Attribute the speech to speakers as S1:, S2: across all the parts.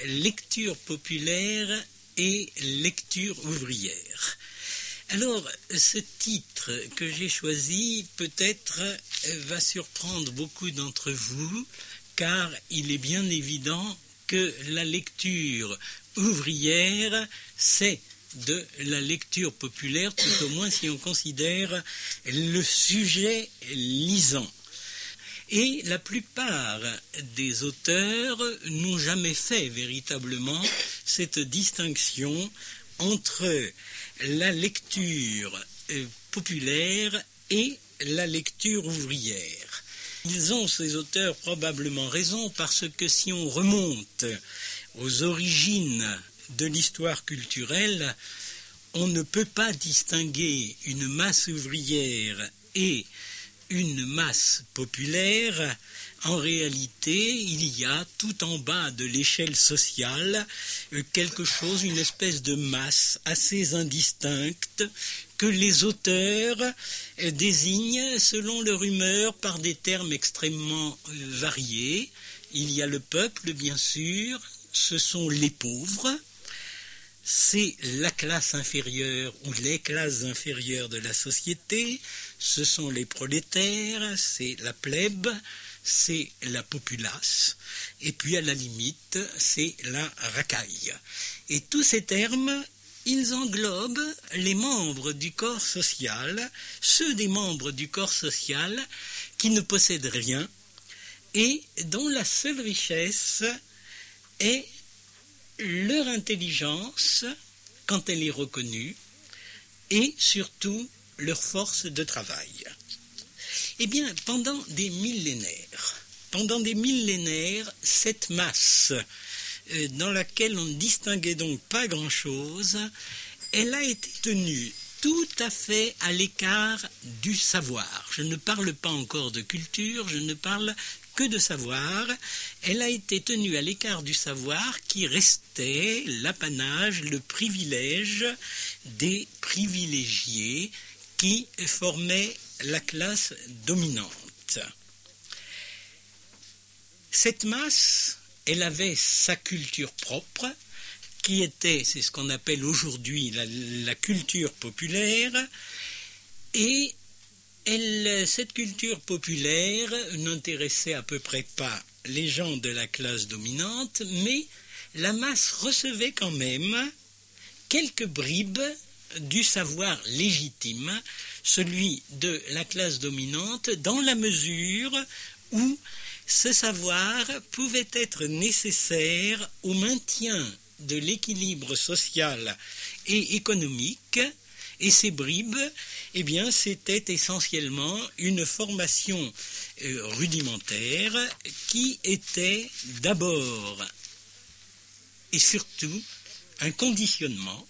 S1: lecture populaire et lecture ouvrière. Alors, ce titre que j'ai choisi, peut-être, va surprendre beaucoup d'entre vous, car il est bien évident que la lecture ouvrière, c'est de la lecture populaire, tout au moins si on considère le sujet lisant. Et la plupart des auteurs n'ont jamais fait véritablement cette distinction entre la lecture populaire et la lecture ouvrière. Ils ont, ces auteurs, probablement raison, parce que si on remonte aux origines de l'histoire culturelle, on ne peut pas distinguer une masse ouvrière et une masse populaire. En réalité, il y a tout en bas de l'échelle sociale quelque chose, une espèce de masse assez indistincte que les auteurs désignent selon leur humeur par des termes extrêmement variés. Il y a le peuple, bien sûr, ce sont les pauvres, c'est la classe inférieure ou les classes inférieures de la société, ce sont les prolétaires, c'est la plèbe, c'est la populace, et puis à la limite, c'est la racaille. Et tous ces termes, ils englobent les membres du corps social, ceux des membres du corps social qui ne possèdent rien et dont la seule richesse est leur intelligence quand elle est reconnue et surtout leur force de travail. Eh bien, pendant des millénaires, cette masse dans laquelle on ne distinguait donc pas grand-chose, elle a été tenue tout à fait à l'écart du savoir. Je ne parle pas encore de culture, je ne parle que de savoir. Elle a été tenue à l'écart du savoir qui restait l'apanage, le privilège des privilégiés qui formaient la classe dominante. Cette masse, elle avait sa culture propre, qui était, c'est ce qu'on appelle aujourd'hui la culture populaire, et cette culture populaire n'intéressait à peu près pas les gens de la classe dominante, mais la masse recevait quand même quelques bribes du savoir légitime, celui de la classe dominante, dans la mesure où ce savoir pouvait être nécessaire au maintien de l'équilibre social et économique, et ces bribes, eh bien, c'était essentiellement une formation rudimentaire qui était d'abord et surtout un conditionnement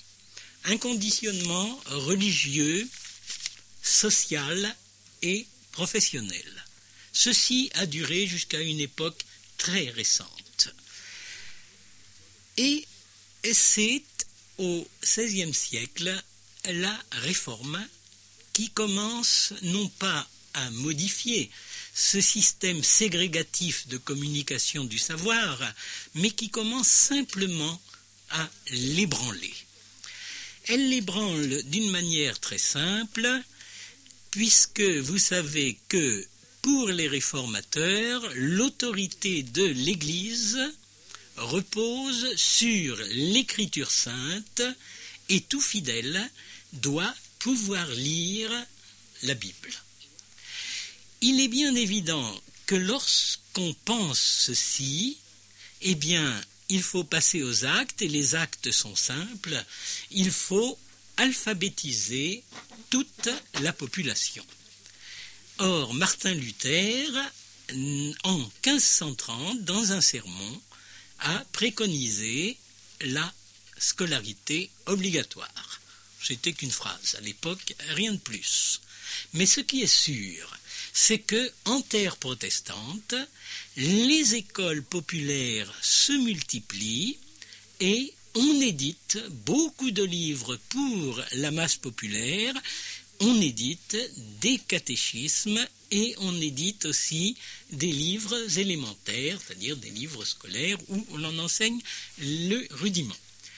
S1: religieux, social et professionnel. Ceci a duré jusqu'à une époque très récente. Et c'est au XVIe siècle la Réforme qui commence non pas à modifier ce système ségrégatif de communication du savoir, mais qui commence simplement à l'ébranler. Elle l'ébranle d'une manière très simple, puisque vous savez que pour les réformateurs, l'autorité de l'Église repose sur l'Écriture sainte et tout fidèle doit pouvoir lire la Bible. Il est bien évident que lorsqu'on pense ceci, eh bien, il faut passer aux actes, et les actes sont simples. Il faut alphabétiser toute la population. Or, Martin Luther, en 1530, dans un sermon, a préconisé la scolarité obligatoire. C'était qu'une phrase, à l'époque, rien de plus. Mais ce qui est sûr, c'est que, en terre protestante, les écoles populaires se multiplient et on édite beaucoup de livres pour la masse populaire, on édite des catéchismes et on édite aussi des livres élémentaires, c'est-à-dire des livres scolaires où on en enseigne le rudiment.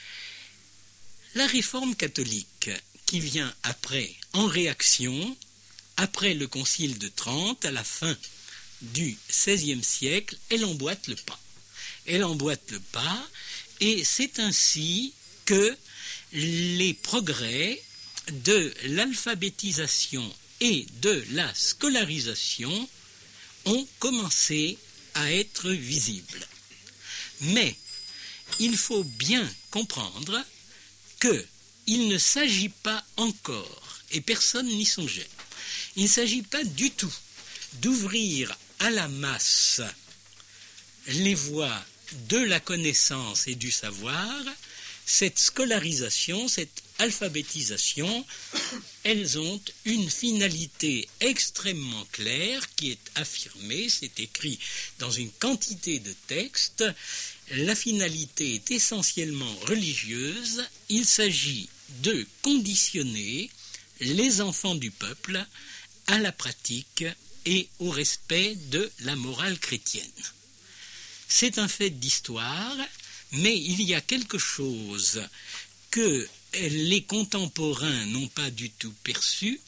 S1: La réforme catholique qui vient après, en réaction, après le Concile de Trente, à la fin du XVIe siècle, elle emboîte le pas. Elle emboîte le pas, et c'est ainsi que les progrès de l'alphabétisation et de la scolarisation ont commencé à être visibles. Mais il faut bien comprendre qu'il ne s'agit pas encore, et personne n'y songeait, il ne s'agit pas du tout d'ouvrir à la masse les voies de la connaissance et du savoir. Cette scolarisation, cette alphabétisation, elles ont une finalité extrêmement claire qui est affirmée, c'est écrit dans une quantité de textes. La finalité est essentiellement religieuse. Il s'agit de conditionner les enfants du peuple à la pratique et au respect de la morale chrétienne. C'est un fait d'histoire, mais il y a quelque chose que les contemporains n'ont pas du tout perçu,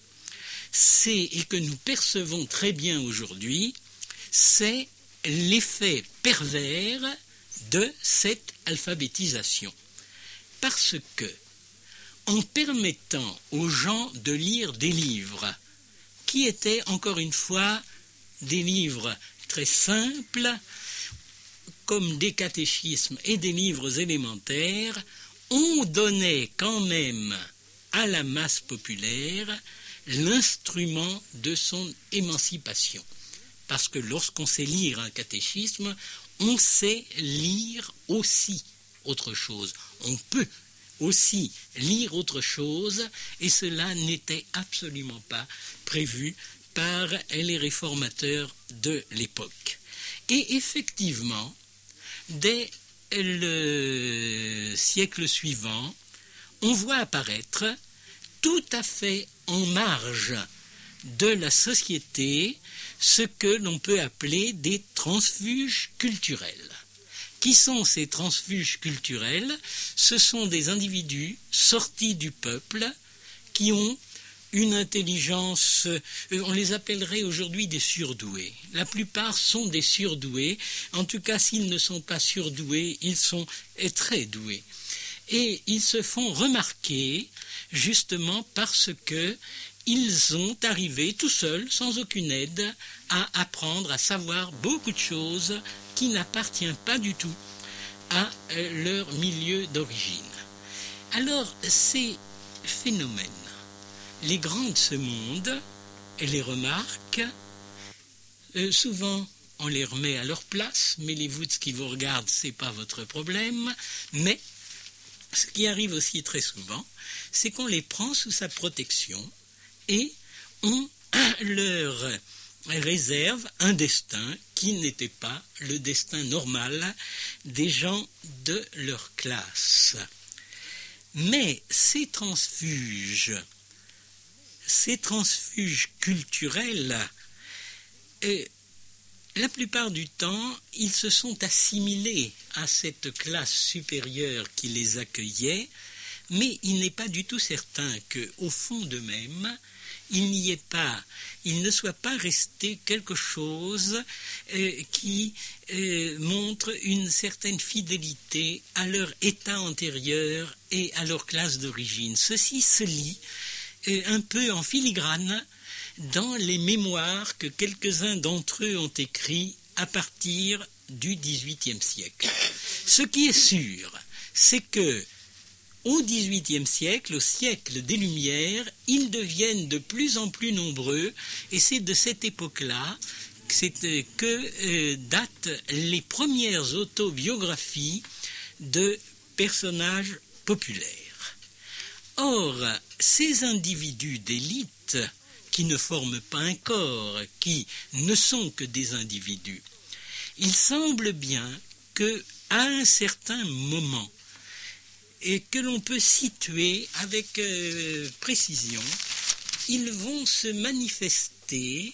S1: et que nous percevons très bien aujourd'hui, c'est l'effet pervers de cette alphabétisation. Parce que, en permettant aux gens de lire des livres, qui étaient encore une fois des livres très simples, comme des catéchismes et des livres élémentaires, on donnait quand même à la masse populaire l'instrument de son émancipation. Parce que lorsqu'on sait lire un catéchisme, on sait lire aussi autre chose. On peut aussi lire autre chose, et cela n'était absolument pas prévu par les réformateurs de l'époque. Et effectivement, dès le siècle suivant, on voit apparaître tout à fait en marge de la société ce que l'on peut appeler des transfuges culturels. Qui sont ces transfuges culturels? Ce sont des individus sortis du peuple qui ont une intelligence, on les appellerait aujourd'hui des surdoués. La plupart sont des surdoués. En tout cas, s'ils ne sont pas surdoués, ils sont très doués. Et ils se font remarquer justement parce que ils ont arrivé tout seuls, sans aucune aide, à apprendre, à savoir beaucoup de choses qui n'appartiennent pas du tout à leur milieu d'origine. Alors, ces phénomènes, les grands de ce monde les remarquent, souvent on les remet à leur place, mêlez-vous de ce qui vous regarde, c'est pas votre problème, mais ce qui arrive aussi très souvent, c'est qu'on les prend sous sa protection et on leur réserve un destin qui n'était pas le destin normal des gens de leur classe. Mais ces transfuges culturels, la plupart du temps, ils se sont assimilés à cette classe supérieure qui les accueillait, mais il n'est pas du tout certain qu'au fond d'eux-mêmes, il ne soit pas resté quelque chose qui montre une certaine fidélité à leur état antérieur et à leur classe d'origine. Ceci se lit un peu en filigrane dans les mémoires que quelques-uns d'entre eux ont écrits à partir du XVIIIe siècle. Ce qui est sûr, c'est que au XVIIIe siècle, au siècle des Lumières, ils deviennent de plus en plus nombreux, et c'est de cette époque-là que datent les premières autobiographies de personnages populaires. Or, ces individus d'élite, qui ne forment pas un corps, qui ne sont que des individus, il semble bien qu'à un certain moment, et que l'on peut situer avec précision, ils vont se manifester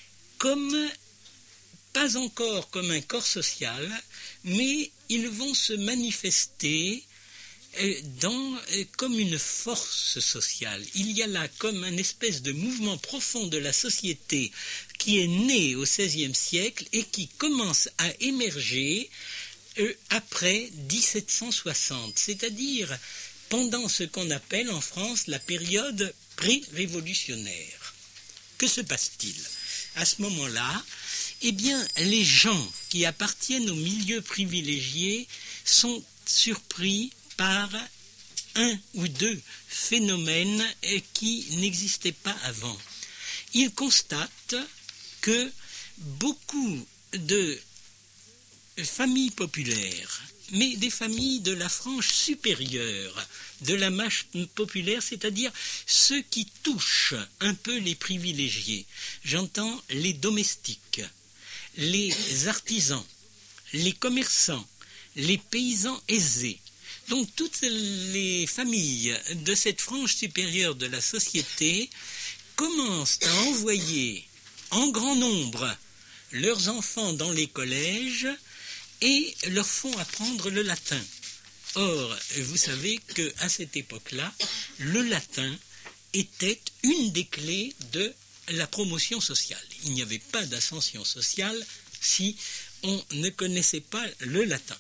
S1: pas encore comme un corps social, mais ils vont se manifester comme une force sociale. Il y a là comme un espèce de mouvement profond de la société qui est né au XVIe siècle et qui commence à émerger après 1760, c'est-à-dire pendant ce qu'on appelle en France la période pré-révolutionnaire. Que se passe-t-il? À ce moment-là, eh bien, les gens qui appartiennent au milieu privilégié sont surpris par un ou deux phénomènes qui n'existaient pas avant. Ils constatent que beaucoup de familles populaires, mais des familles de la frange supérieure de la masse populaire, c'est-à-dire ceux qui touchent un peu les privilégiés, j'entends les domestiques, les artisans, les commerçants, les paysans aisés. Donc toutes les familles de cette frange supérieure de la société commencent à envoyer en grand nombre leurs enfants dans les collèges et leur font apprendre le latin. Or, vous savez qu'à cette époque-là, le latin était une des clés de la promotion sociale. Il n'y avait pas d'ascension sociale si on ne connaissait pas le latin.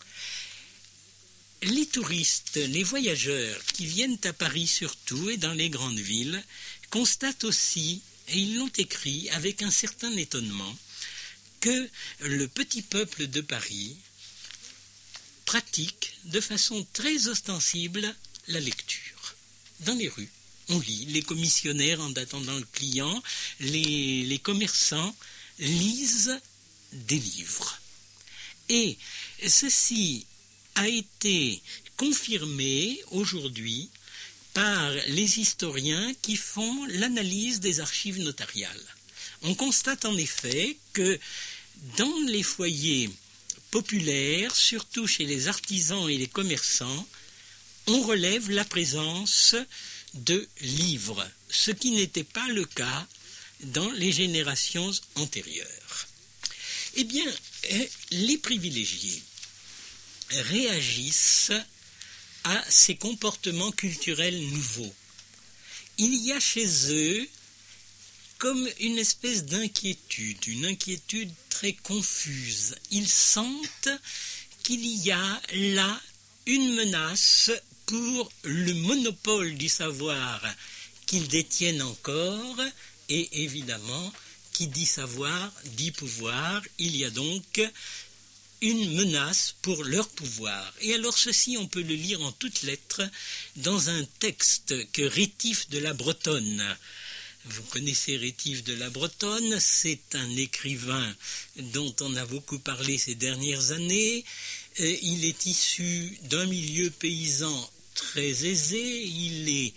S1: Les touristes, les voyageurs qui viennent à Paris surtout et dans les grandes villes, constatent aussi, et ils l'ont écrit avec un certain étonnement, que le petit peuple de Paris pratique de façon très ostensible la lecture. Dans les rues, on lit, les commissionnaires en attendant le client, les commerçants lisent des livres. Et ceci a été confirmé aujourd'hui par les historiens qui font l'analyse des archives notariales. On constate en effet que dans les foyers populaires, surtout chez les artisans et les commerçants, on relève la présence de livres, ce qui n'était pas le cas dans les générations antérieures. Eh bien, les privilégiés réagissent à ces comportements culturels nouveaux. Il y a chez eux comme une espèce d'inquiétude, une inquiétude très confuse. Ils sentent qu'il y a là une menace pour le monopole du savoir qu'ils détiennent encore, et évidemment, qui dit savoir, dit pouvoir. Il y a donc une menace pour leur pouvoir. Et alors ceci, on peut le lire en toutes lettres dans un texte que Rétif de la Bretonne. Vous connaissez Rétif de la Bretonne, c'est un écrivain dont on a beaucoup parlé ces dernières années. Il est issu d'un milieu paysan très aisé, il est,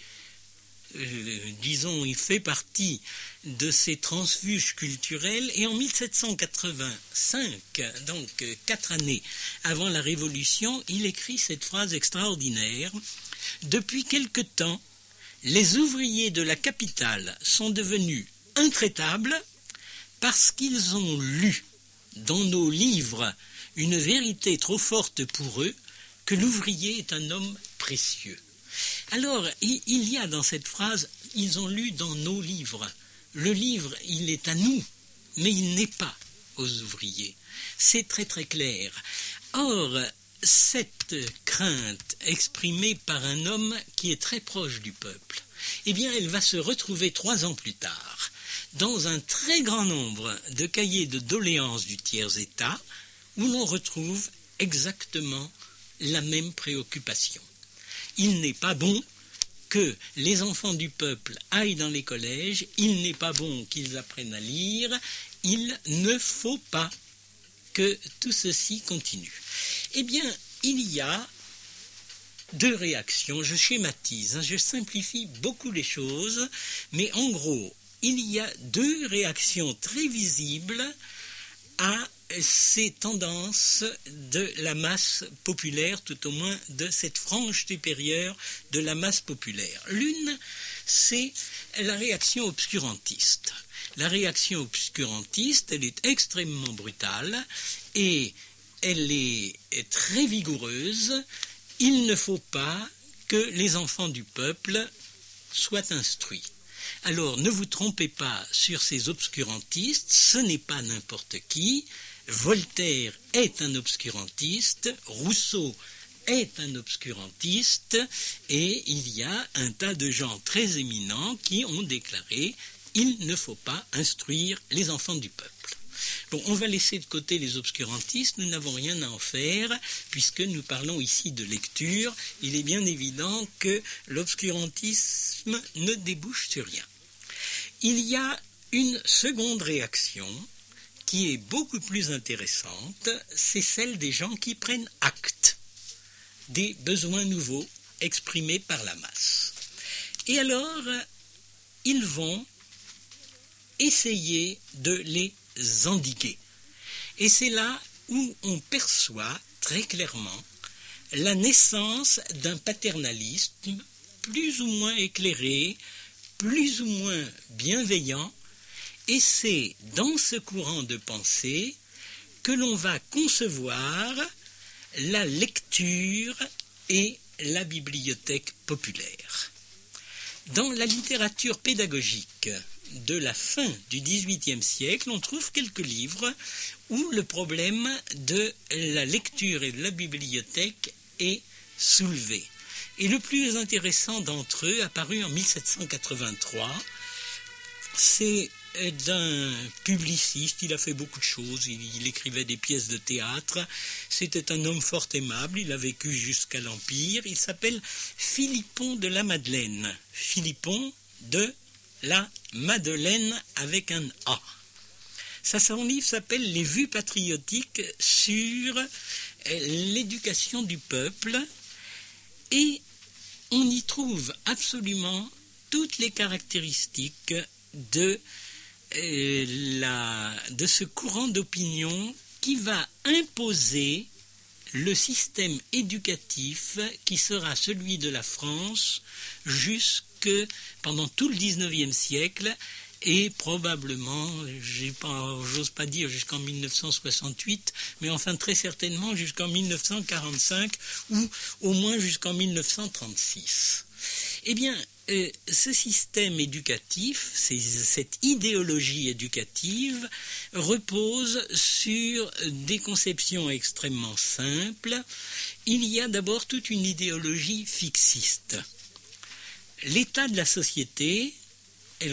S1: il fait partie de ces transfuges culturels, et en 1785, donc 4 années avant la Révolution, il écrit cette phrase extraordinaire: « Depuis quelque temps, les ouvriers de la capitale sont devenus intraitables parce qu'ils ont lu dans nos livres une vérité trop forte pour eux, que l'ouvrier est un homme précieux. » Alors, il y a dans cette phrase, ils ont lu dans nos livres. Le livre, il est à nous, mais il n'est pas aux ouvriers. C'est très très clair. Or, cette crainte exprimée par un homme qui est très proche du peuple, eh bien, elle va se retrouver 3 ans plus tard dans un très grand nombre de cahiers de doléances du tiers-état, où l'on retrouve exactement la même préoccupation. Il n'est pas bon que les enfants du peuple aillent dans les collèges, il n'est pas bon qu'ils apprennent à lire, il ne faut pas que tout ceci continue. Eh bien, il y a 2 réactions, je schématise, je simplifie beaucoup les choses, mais en gros, il y a 2 réactions très visibles à ces tendances de la masse populaire, tout au moins de cette frange supérieure de la masse populaire. L'une, c'est la réaction obscurantiste. La réaction obscurantiste, elle est extrêmement brutale et elle est très vigoureuse. Il ne faut pas que les enfants du peuple soient instruits. Alors ne vous trompez pas sur ces obscurantistes, ce n'est pas n'importe qui. Voltaire est un obscurantiste, Rousseau est un obscurantiste, et il y a un tas de gens très éminents qui ont déclaré « il ne faut pas instruire les enfants du peuple ». Bon, on va laisser de côté les obscurantistes, nous n'avons rien à en faire, puisque nous parlons ici de lecture. Il est bien évident que l'obscurantisme ne débouche sur rien. Il y a une seconde réaction qui est beaucoup plus intéressante, c'est celle des gens qui prennent acte des besoins nouveaux exprimés par la masse. Et alors, ils vont essayer de les endiguer. Et c'est là où on perçoit très clairement la naissance d'un paternalisme plus ou moins éclairé, plus ou moins bienveillant, et c'est dans ce courant de pensée que l'on va concevoir la lecture et la bibliothèque populaire. Dans la littérature pédagogique de la fin du XVIIIe siècle, on trouve quelques livres où le problème de la lecture et de la bibliothèque est soulevé. Et le plus intéressant d'entre eux, apparu en 1783, c'est d'un publiciste. Il a fait beaucoup de choses, il écrivait des pièces de théâtre, c'était un homme fort aimable, il a vécu jusqu'à l'Empire, il s'appelle Philippon de la Madeleine, Philippon de la Madeleine avec un A. Son livre s'appelle « Les vues patriotiques sur l'éducation du peuple » et on y trouve absolument toutes les caractéristiques de ce courant d'opinion qui va imposer le système éducatif qui sera celui de la France pendant tout le XIXe siècle et probablement, j'ose pas dire jusqu'en 1968, mais enfin très certainement jusqu'en 1945 ou au moins jusqu'en 1936. Eh bien, ce système éducatif, cette idéologie éducative repose sur des conceptions extrêmement simples. Il y a d'abord toute une idéologie fixiste. L'état de la société, il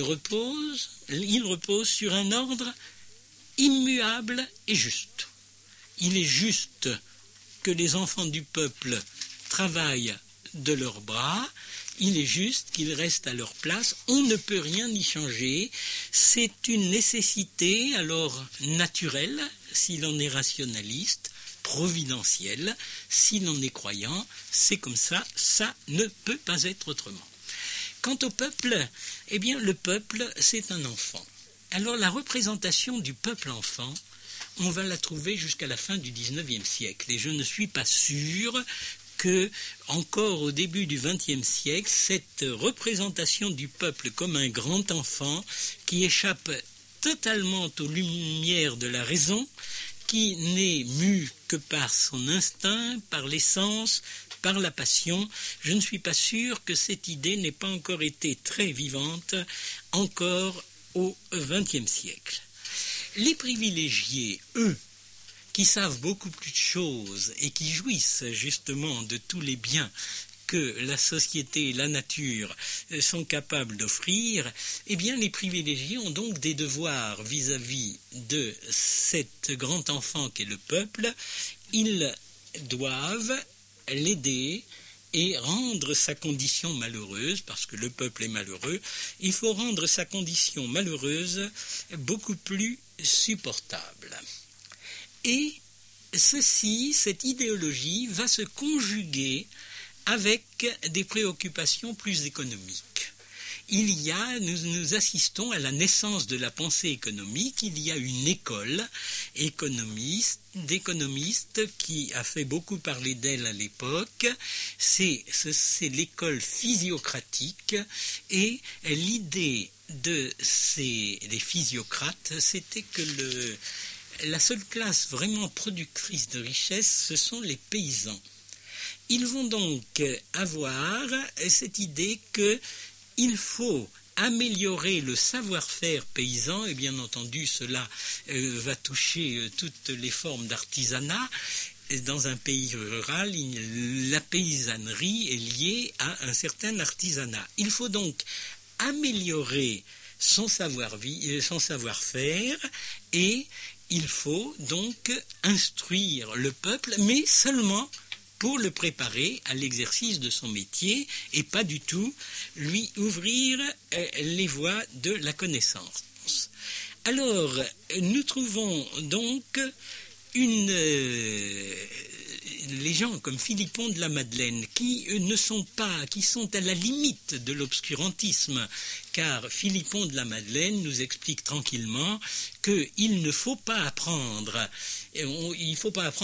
S1: repose sur un ordre immuable et juste. Il est juste que les enfants du peuple travaillent de leurs bras, il est juste qu'ils restent à leur place, on ne peut rien y changer, c'est une nécessité alors naturelle, si l'on est rationaliste, providentielle, si l'on est croyant, c'est comme ça, ça ne peut pas être autrement. Quant au peuple, eh bien le peuple c'est un enfant. Alors la représentation du peuple enfant, on va la trouver jusqu'à la fin du XIXe siècle, et je ne suis pas sûr que, encore au début du XXe siècle, cette représentation du peuple comme un grand enfant qui échappe totalement aux lumières de la raison, qui n'est mu que par son instinct, par l'essence, par la passion, je ne suis pas sûr que cette idée n'ait pas encore été très vivante, encore au XXe siècle. Les privilégiés, eux, qui savent beaucoup plus de choses et qui jouissent justement de tous les biens que la société et la nature sont capables d'offrir, eh bien les privilégiés ont donc des devoirs vis-à-vis de cet grand enfant qu'est le peuple. Ils doivent l'aider et rendre sa condition malheureuse, parce que le peuple est malheureux, il faut rendre sa condition malheureuse beaucoup plus supportable. Et cette idéologie va se conjuguer avec des préoccupations plus économiques. nous assistons à la naissance de la pensée économique. Il y a une école d'économistes qui a fait beaucoup parler d'elle à l'époque. C'est l'école physiocratique, et l'idée des physiocrates, c'était que la seule classe vraiment productrice de richesse, ce sont les paysans. Ils vont donc avoir cette idée qu'il faut améliorer le savoir-faire paysan, et bien entendu cela va toucher toutes les formes d'artisanat. Dans un pays rural, la paysannerie est liée à un certain artisanat. Il faut donc améliorer son savoir-faire, et il faut donc instruire le peuple, mais seulement pour le préparer à l'exercice de son métier, et pas du tout lui ouvrir les voies de la connaissance. Alors, nous trouvons donc les gens comme Philippon de la Madeleine, qui sont à la limite de l'obscurantisme, car Philippon de la Madeleine nous explique tranquillement qu'il ne faut pas apprendre, à écrire, il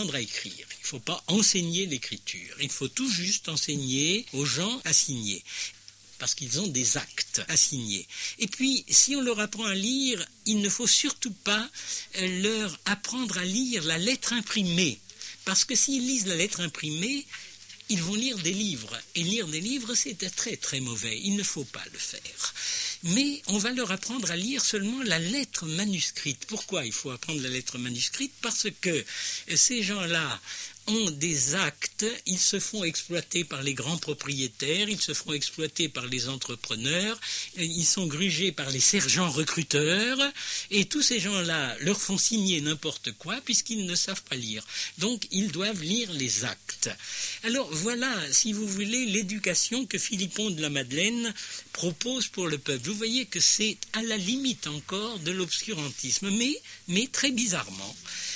S1: ne faut pas enseigner l'écriture, il faut tout juste enseigner aux gens à signer, parce qu'ils ont des actes à signer. Et puis, si on leur apprend à lire, il ne faut surtout pas leur apprendre à lire la lettre imprimée, parce que s'ils lisent la lettre imprimée, ils vont lire des livres. Et lire des livres, c'est très très mauvais. Il ne faut pas le faire. Mais on va leur apprendre à lire seulement la lettre manuscrite. Pourquoi il faut apprendre la lettre manuscrite? Parce que ces gens-là ont des actes, ils se font exploiter par les grands propriétaires, ils se font exploiter par les entrepreneurs, ils sont grugés par les sergents recruteurs, et tous ces gens-là leur font signer n'importe quoi puisqu'ils ne savent pas lire. Donc ils doivent lire les actes. Alors voilà, si vous voulez, l'éducation que Philippon de la Madeleine propose pour le peuple. Vous voyez que c'est à la limite encore de l'obscurantisme, mais très bizarrement,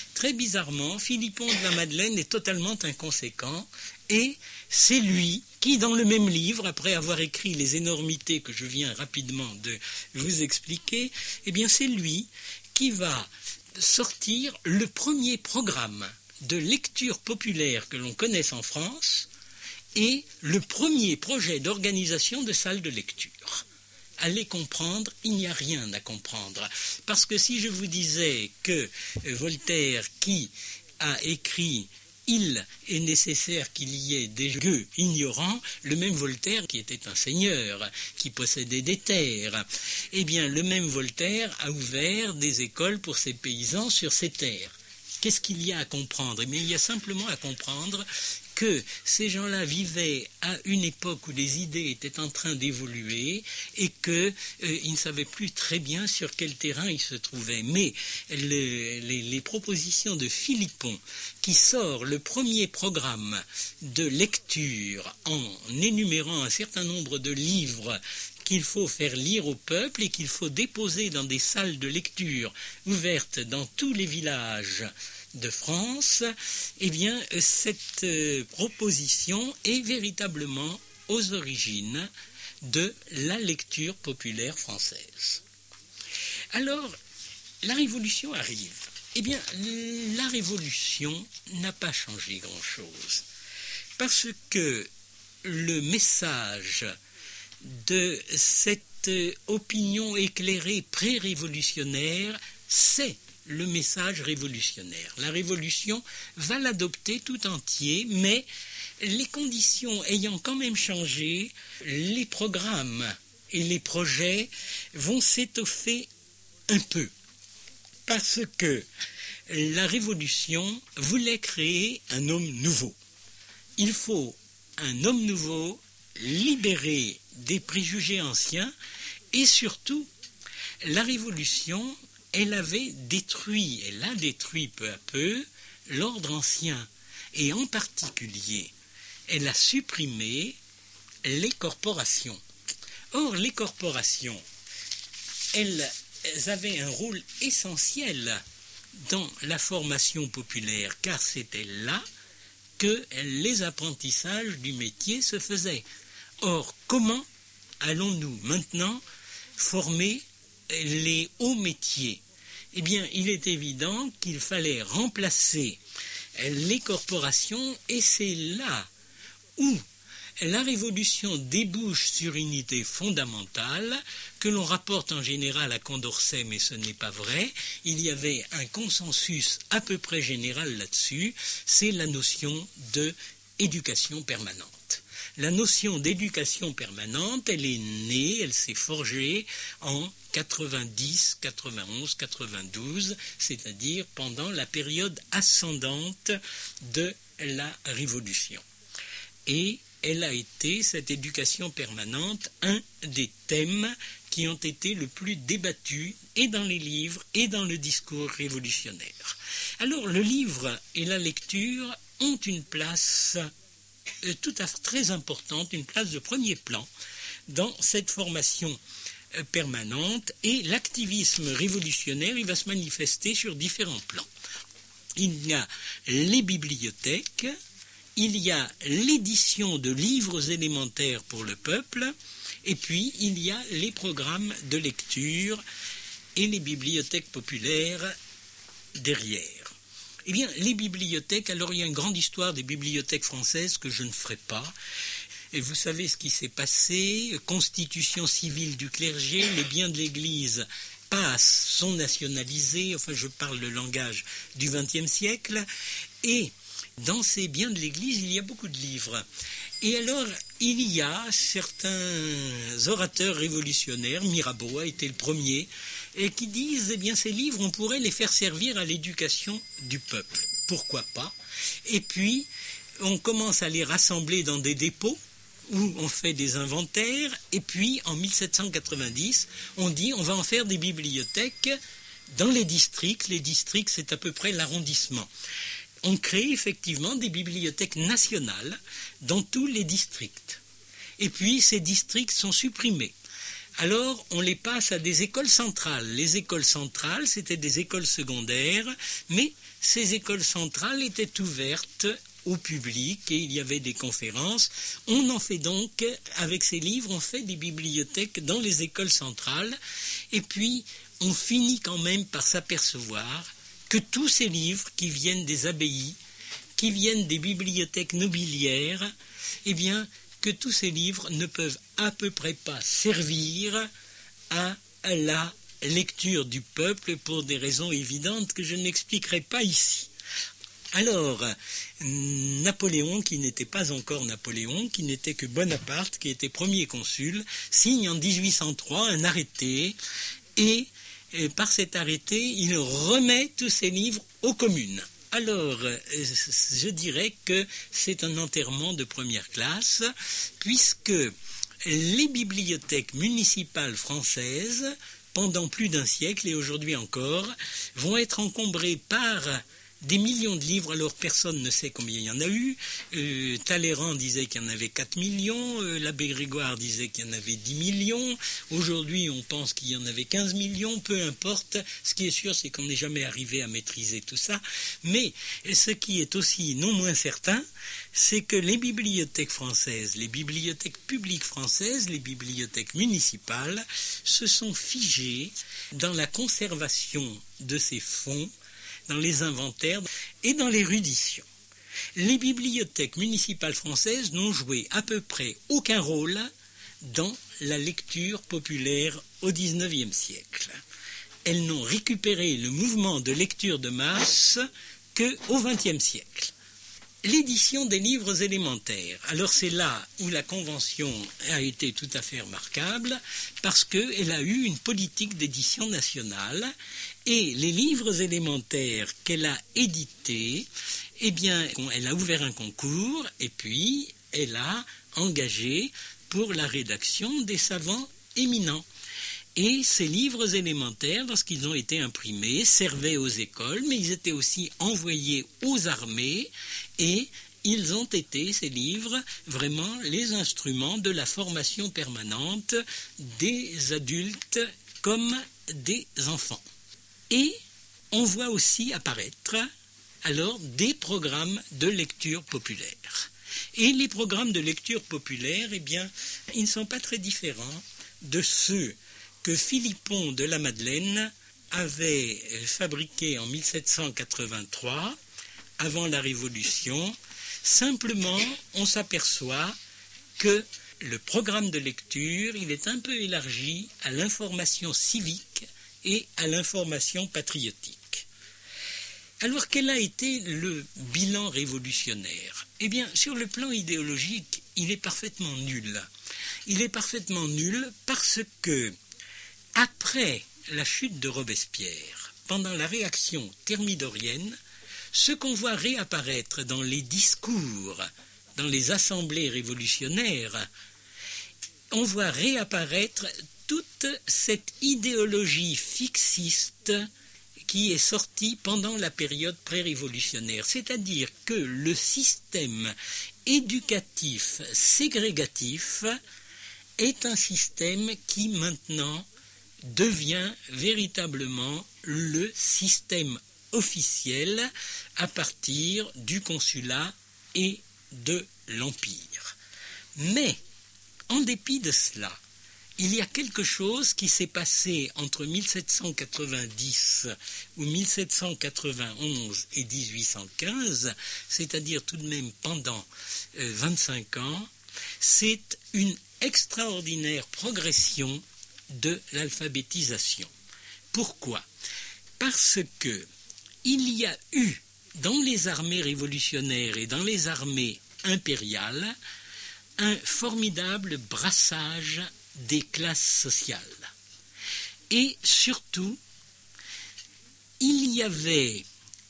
S1: Philippon de la Madeleine est totalement inconséquent, et c'est lui qui, dans le même livre, après avoir écrit les énormités que je viens rapidement de vous expliquer, eh bien c'est lui qui va sortir le premier programme de lecture populaire que l'on connaisse en France, et le premier projet d'organisation de salles de lecture. Allez comprendre, il n'y a rien à comprendre. Parce que si je vous disais que Voltaire, qui a écrit « Il est nécessaire qu'il y ait des gueux ignorants », le même Voltaire qui était un seigneur, qui possédait des terres, eh bien le même Voltaire a ouvert des écoles pour ses paysans sur ses terres. Qu'est-ce qu'il y a à comprendre? Eh bien, il y a simplement à comprendre que ces gens-là vivaient à une époque où les idées étaient en train d'évoluer, et qu'ils ne savaient plus très bien sur quel terrain ils se trouvaient. Mais les propositions de Philippon, qui sort le premier programme de lecture en énumérant un certain nombre de livres qu'il faut faire lire au peuple et qu'il faut déposer dans des salles de lecture ouvertes dans tous les villages de France, eh bien, cette proposition est véritablement aux origines de la lecture populaire française. Alors, la Révolution arrive. Eh bien, la Révolution n'a pas changé grand-chose, parce que le message de cette opinion éclairée pré-révolutionnaire, c'est le message révolutionnaire. La Révolution va l'adopter tout entier, mais les conditions ayant quand même changé, les programmes et les projets vont s'étoffer un peu, parce que la Révolution voulait créer un homme nouveau. Il faut un homme nouveau, libéré des préjugés anciens, et surtout, la Révolution, elle a détruit peu à peu l'ordre ancien, et en particulier, elle a supprimé les corporations. Or, les corporations, elles avaient un rôle essentiel dans la formation populaire, car c'était là que les apprentissages du métier se faisaient. Or, comment allons-nous maintenant former les hauts métiers? Eh bien, il est évident qu'il fallait remplacer les corporations, et c'est là où la révolution débouche sur une idée fondamentale que l'on rapporte en général à Condorcet, mais ce n'est pas vrai. Il y avait un consensus à peu près général là-dessus, c'est la notion de éducation permanente. La notion d'éducation permanente, elle est née, elle s'est forgée en 90, 91, 92, c'est-à-dire pendant la période ascendante de la Révolution. Et elle a été, cette éducation permanente, un des thèmes qui ont été le plus débattus et dans les livres et dans le discours révolutionnaire. Alors, le livre et la lecture ont une place tout à fait très importante, une place de premier plan dans cette formation permanente, et l'activisme révolutionnaire, il va se manifester sur différents plans. Il y a les bibliothèques, il y a l'édition de livres élémentaires pour le peuple, et puis il y a les programmes de lecture et les bibliothèques populaires derrière. Eh bien, les bibliothèques, alors il y a une grande histoire des bibliothèques françaises que je ne ferai pas. Et vous savez ce qui s'est passé, constitution civile du clergé, les biens de l'Église passent, sont nationalisés, enfin je parle le langage du XXe siècle, et dans ces biens de l'Église, il y a beaucoup de livres. Et alors, il y a certains orateurs révolutionnaires, Mirabeau a été le premier, et qui disent, eh bien, ces livres, on pourrait les faire servir à l'éducation du peuple. Pourquoi pas? Et puis, on commence à les rassembler dans des dépôts, où on fait des inventaires, et puis, en 1790, on dit, on va en faire des bibliothèques dans les districts. Les districts, c'est à peu près l'arrondissement. On crée effectivement des bibliothèques nationales dans tous les districts. Et puis, ces districts sont supprimés. Alors, on les passe à des écoles centrales. Les écoles centrales, c'était des écoles secondaires, mais ces écoles centrales étaient ouvertes au public et il y avait des conférences. On en fait donc, avec ces livres, on fait des bibliothèques dans les écoles centrales. Et puis, on finit quand même par s'apercevoir que tous ces livres qui viennent des abbayes, qui viennent des bibliothèques nobiliaires, eh bien, que tous ces livres ne peuvent à peu près pas servir à la lecture du peuple pour des raisons évidentes que je n'expliquerai pas ici. Alors, Napoléon, qui n'était pas encore Napoléon, qui n'était que Bonaparte, qui était premier consul, signe en 1803 un arrêté, et par cet arrêté, il remet tous ces livres aux communes. Alors, je dirais que c'est un enterrement de première classe, puisque les bibliothèques municipales françaises, pendant plus d'un siècle et aujourd'hui encore, vont être encombrées par des millions de livres. Alors personne ne sait combien il y en a eu. Talleyrand disait qu'il y en avait 4 millions, l'abbé Grégoire disait qu'il y en avait 10 millions, aujourd'hui on pense qu'il y en avait 15 millions, peu importe. Ce qui est sûr, c'est qu'on n'est jamais arrivé à maîtriser tout ça, mais ce qui est aussi non moins certain, c'est que les bibliothèques françaises, les bibliothèques publiques françaises, les bibliothèques municipales se sont figées dans la conservation de ces fonds, dans les inventaires et dans l'érudition. Les bibliothèques municipales françaises n'ont joué à peu près aucun rôle dans la lecture populaire au XIXe siècle. Elles n'ont récupéré le mouvement de lecture de masse qu'au XXe siècle. L'édition des livres élémentaires. Alors c'est là où la Convention a été tout à fait remarquable, parce qu'elle a eu une politique d'édition nationale, et les livres élémentaires qu'elle a édités, eh bien, elle a ouvert un concours, et puis elle a engagé pour la rédaction des savants éminents. Et ces livres élémentaires, lorsqu'ils ont été imprimés, servaient aux écoles, mais ils étaient aussi envoyés aux armées, et ils ont été, ces livres, vraiment les instruments de la formation permanente des adultes comme des enfants. Et on voit aussi apparaître alors des programmes de lecture populaire. Et les programmes de lecture populaire, eh bien, ils ne sont pas très différents de ceux que Philippon de la Madeleine avait fabriqués en 1783, avant la Révolution. Simplement, on s'aperçoit que le programme de lecture, il est un peu élargi à l'information civique et à l'information patriotique. Alors, quel a été le bilan révolutionnaire ? Eh bien, sur le plan idéologique, il est parfaitement nul. Il est parfaitement nul parce que, après la chute de Robespierre, pendant la réaction thermidorienne, ce qu'on voit réapparaître dans les discours, dans les assemblées révolutionnaires, on voit réapparaître toute cette idéologie fixiste qui est sortie pendant la période pré-révolutionnaire. C'est-à-dire que le système éducatif ségrégatif est un système qui maintenant devient véritablement le système officiel à partir du consulat et de l'Empire. Mais, en dépit de cela, il y a quelque chose qui s'est passé entre 1790 ou 1791 et 1815, c'est-à-dire tout de même pendant 25 ans, c'est une extraordinaire progression de l'alphabétisation. Pourquoi ? Parce que il y a eu dans les armées révolutionnaires et dans les armées impériales un formidable brassage des classes sociales. Et surtout, il y avait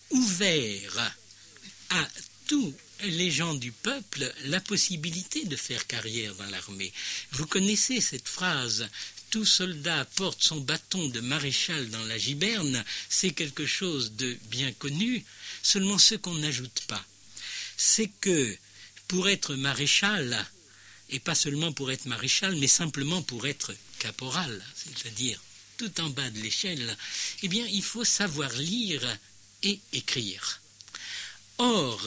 S1: ouvert à tous les gens du peuple la possibilité de faire carrière dans l'armée. Vous connaissez cette phrase « Tout soldat porte son bâton de maréchal dans la giberne », c'est quelque chose de bien connu, seulement ce qu'on n'ajoute pas, c'est que pour être maréchal, et pas seulement pour être maréchal, mais simplement pour être caporal, c'est-à-dire tout en bas de l'échelle, eh bien il faut savoir lire et écrire. Or,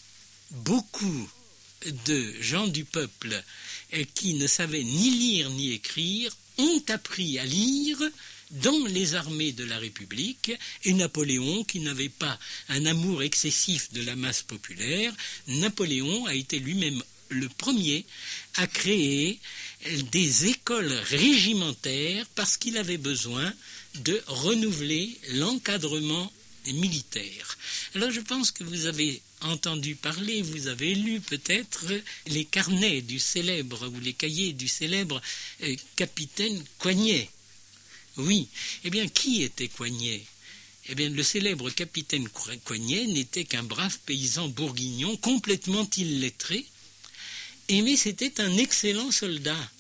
S1: beaucoup de gens du peuple qui ne savaient ni lire ni écrire ont appris à lire dans les armées de la République, et Napoléon, qui n'avait pas un amour excessif de la masse populaire, Napoléon a été lui-même le premier à créer des écoles régimentaires parce qu'il avait besoin de renouveler l'encadrement militaire. Alors je pense que vous avez entendu parler, vous avez lu peut-être les carnets du célèbre, ou les cahiers du célèbre capitaine Coignet. Oui, eh bien qui était Coignet ? Eh bien le célèbre capitaine Coignet n'était qu'un brave paysan bourguignon complètement illettré, mais c'était un excellent soldat.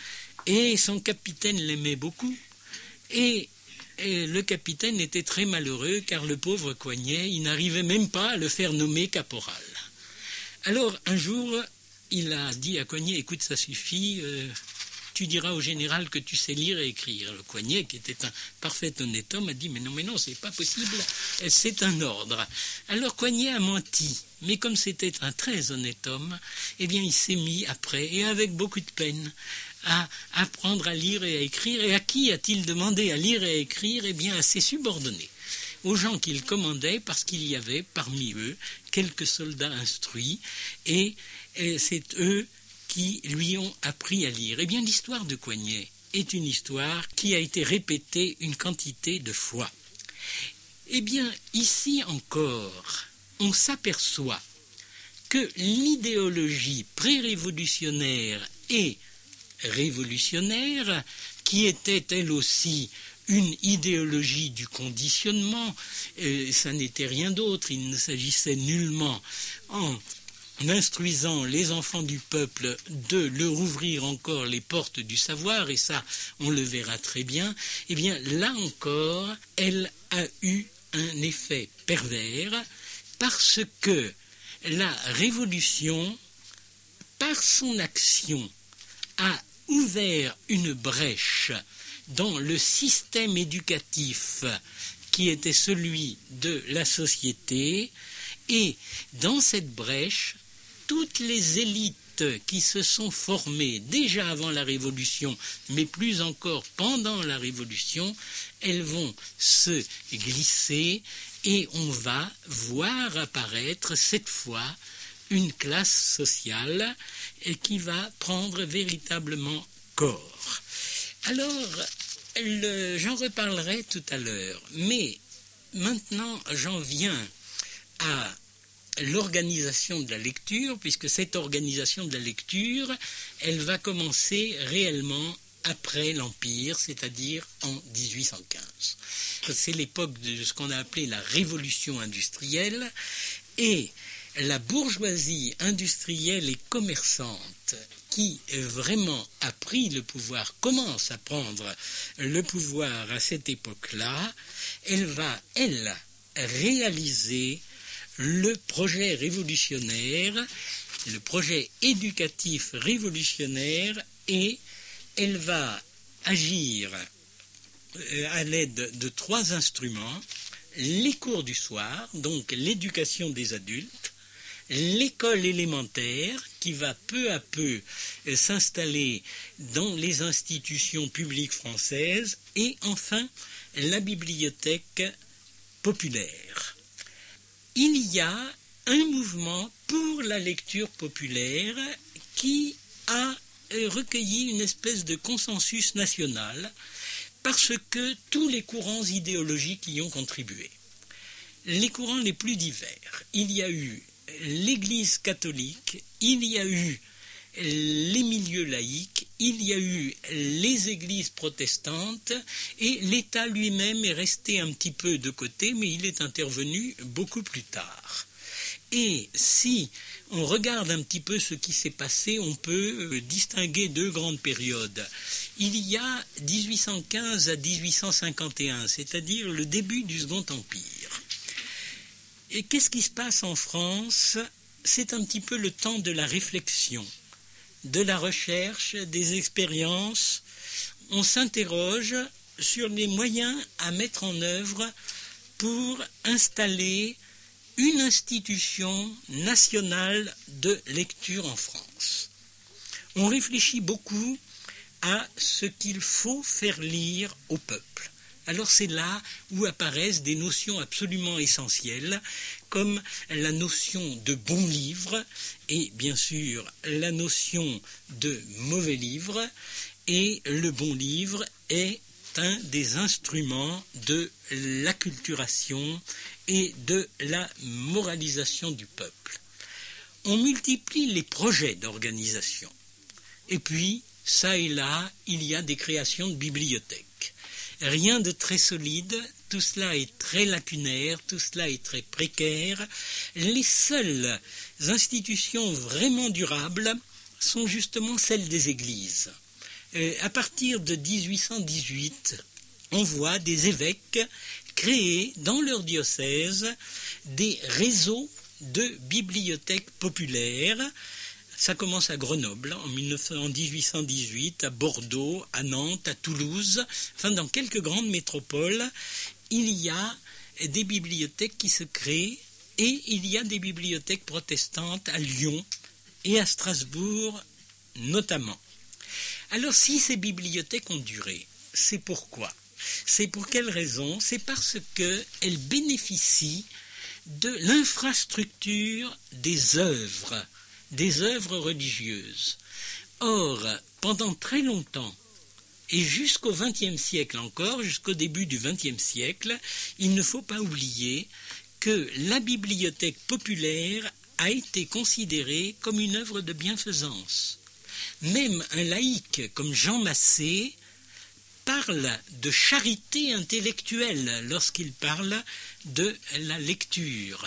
S1: Et son capitaine l'aimait beaucoup. Et le capitaine était très malheureux car le pauvre Coignet, il n'arrivait même pas à le faire nommer caporal. Alors un jour, il a dit à Coignet, écoute, ça suffit, tu diras au général que tu sais lire et écrire. Le Coignet, qui était un parfait honnête homme, a dit, mais non, c'est pas possible, c'est un ordre. Alors Coignet a menti, mais comme c'était un très honnête homme, eh bien il s'est mis après, et avec beaucoup de peine, à apprendre à lire et à écrire. Et à qui a-t-il demandé à lire et à écrire ? Eh bien à ses subordonnés, aux gens qu'il commandait, parce qu'il y avait parmi eux quelques soldats instruits, et c'est eux qui lui ont appris à lire. Eh bien l'histoire de Coignet est une histoire qui a été répétée une quantité de fois. Eh bien ici encore, on s'aperçoit que l'idéologie pré-révolutionnaire et révolutionnaire, qui était elle aussi une idéologie du conditionnement, ça n'était rien d'autre, il ne s'agissait nullement, en instruisant les enfants du peuple, de leur ouvrir encore les portes du savoir, et ça on le verra très bien, eh bien là encore elle a eu un effet pervers, parce que la Révolution, par son action, a ouvert une brèche dans le système éducatif qui était celui de la société, et dans cette brèche, toutes les élites qui se sont formées déjà avant la Révolution, mais plus encore pendant la Révolution, elles vont se glisser et on va voir apparaître cette fois une classe sociale qui va prendre véritablement corps. Alors, j'en reparlerai tout à l'heure, mais maintenant j'en viens à l'organisation de la lecture, puisque cette organisation de la lecture, elle va commencer réellement après l'Empire, c'est-à-dire en 1815. C'est l'époque de ce qu'on a appelé la révolution industrielle, et la bourgeoisie industrielle et commerçante qui vraiment a pris le pouvoir, commence à prendre le pouvoir à cette époque-là, elle va, elle, réaliser le projet révolutionnaire, le projet éducatif révolutionnaire, et elle va agir à l'aide de 3 instruments: les cours du soir, donc l'éducation des adultes, l'école élémentaire qui va peu à peu s'installer dans les institutions publiques françaises, et enfin la bibliothèque populaire. Il y a un mouvement pour la lecture populaire qui a recueilli une espèce de consensus national parce que tous les courants idéologiques y ont contribué. Les courants les plus divers. Il y a eu l'Église catholique, il y a eu les milieux laïcs, il y a eu les églises protestantes, et l'État lui-même est resté un petit peu de côté, mais il est intervenu beaucoup plus tard. Et si on regarde un petit peu ce qui s'est passé, on peut distinguer 2 grandes périodes. Il y a 1815 à 1851, c'est-à-dire le début du Second Empire. Et qu'est-ce qui se passe en France? C'est un petit peu le temps de la réflexion, de la recherche, des expériences. On s'interroge sur les moyens à mettre en œuvre pour installer une institution nationale de lecture en France. On réfléchit beaucoup à ce qu'il faut faire lire au peuple. Alors c'est là où apparaissent des notions absolument essentielles, comme la notion de bon livre et bien sûr la notion de mauvais livre. Et le bon livre est un des instruments de l'acculturation et de la moralisation du peuple. On multiplie les projets d'organisation. Et puis, ça et là, il y a des créations de bibliothèques. Rien de très solide, tout cela est très lacunaire, tout cela est très précaire. Les seules institutions vraiment durables sont justement celles des églises. À partir de 1818, on voit des évêques créer dans leur diocèse des réseaux de bibliothèques populaires. Ça commence à Grenoble en 1818, à Bordeaux, à Nantes, à Toulouse, enfin dans quelques grandes métropoles, il y a des bibliothèques qui se créent, et il y a des bibliothèques protestantes à Lyon et à Strasbourg notamment. Alors si ces bibliothèques ont duré, c'est pourquoi? C'est pour quelle raison? C'est parce qu'elles bénéficient de l'infrastructure des œuvres religieuses. Or, pendant très longtemps, et jusqu'au XXe siècle encore, jusqu'au début du XXe siècle, il ne faut pas oublier que la bibliothèque populaire a été considérée comme une œuvre de bienfaisance. Même un laïc comme Jean Massé parle de charité intellectuelle lorsqu'il parle de la lecture.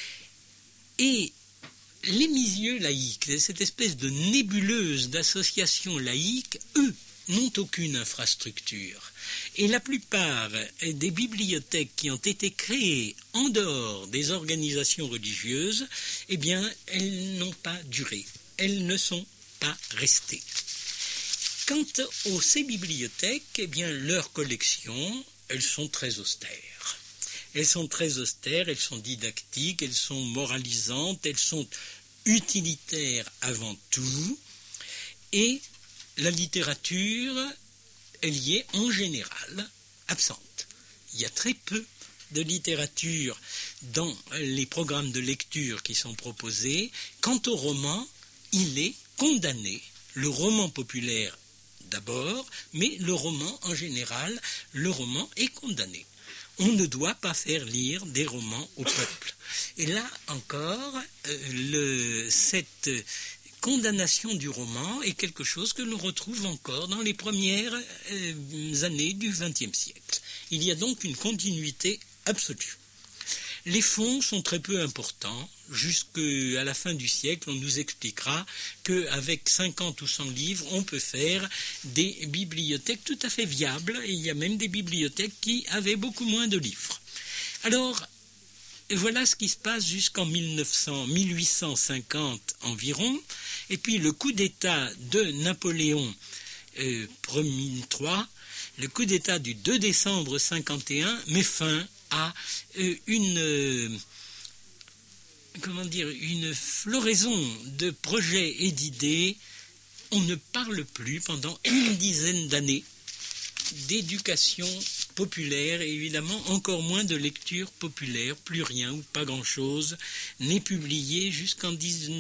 S1: Et les milieux laïcs, cette espèce de nébuleuse d'associations laïques, eux, n'ont aucune infrastructure. Et la plupart des bibliothèques qui ont été créées en dehors des organisations religieuses, eh bien, elles n'ont pas duré. Elles ne sont pas restées. Quant ces bibliothèques, eh bien, leurs collections, elles sont très austères. Elles sont très austères, elles sont didactiques, elles sont moralisantes, elles sont utilitaire avant tout, et la littérature, elle y est en général absente. Il y a très peu de littérature dans les programmes de lecture qui sont proposés. Quant au roman, il est condamné. Le roman populaire d'abord, mais le roman en général, le roman est condamné. On ne doit pas faire lire des romans au peuple. Et là encore, cette condamnation du roman est quelque chose que l'on retrouve encore dans les premières années du XXe siècle. Il y a donc une continuité absolue. Les fonds sont très peu importants. Jusqu'à la fin du siècle, on nous expliquera qu'avec 50 ou 100 livres, on peut faire des bibliothèques tout à fait viables. Et il y a même des bibliothèques qui avaient beaucoup moins de livres. Alors, voilà ce qui se passe jusqu'en 1850 environ. Et puis le coup d'État de Napoléon Ier, le coup d'État du 2 décembre 51 met fin à une floraison de projets et d'idées. On ne parle plus pendant une dizaine d'années d'éducation populaire et évidemment encore moins de lecture populaire. Plus rien ou pas grand-chose n'est publié jusqu'en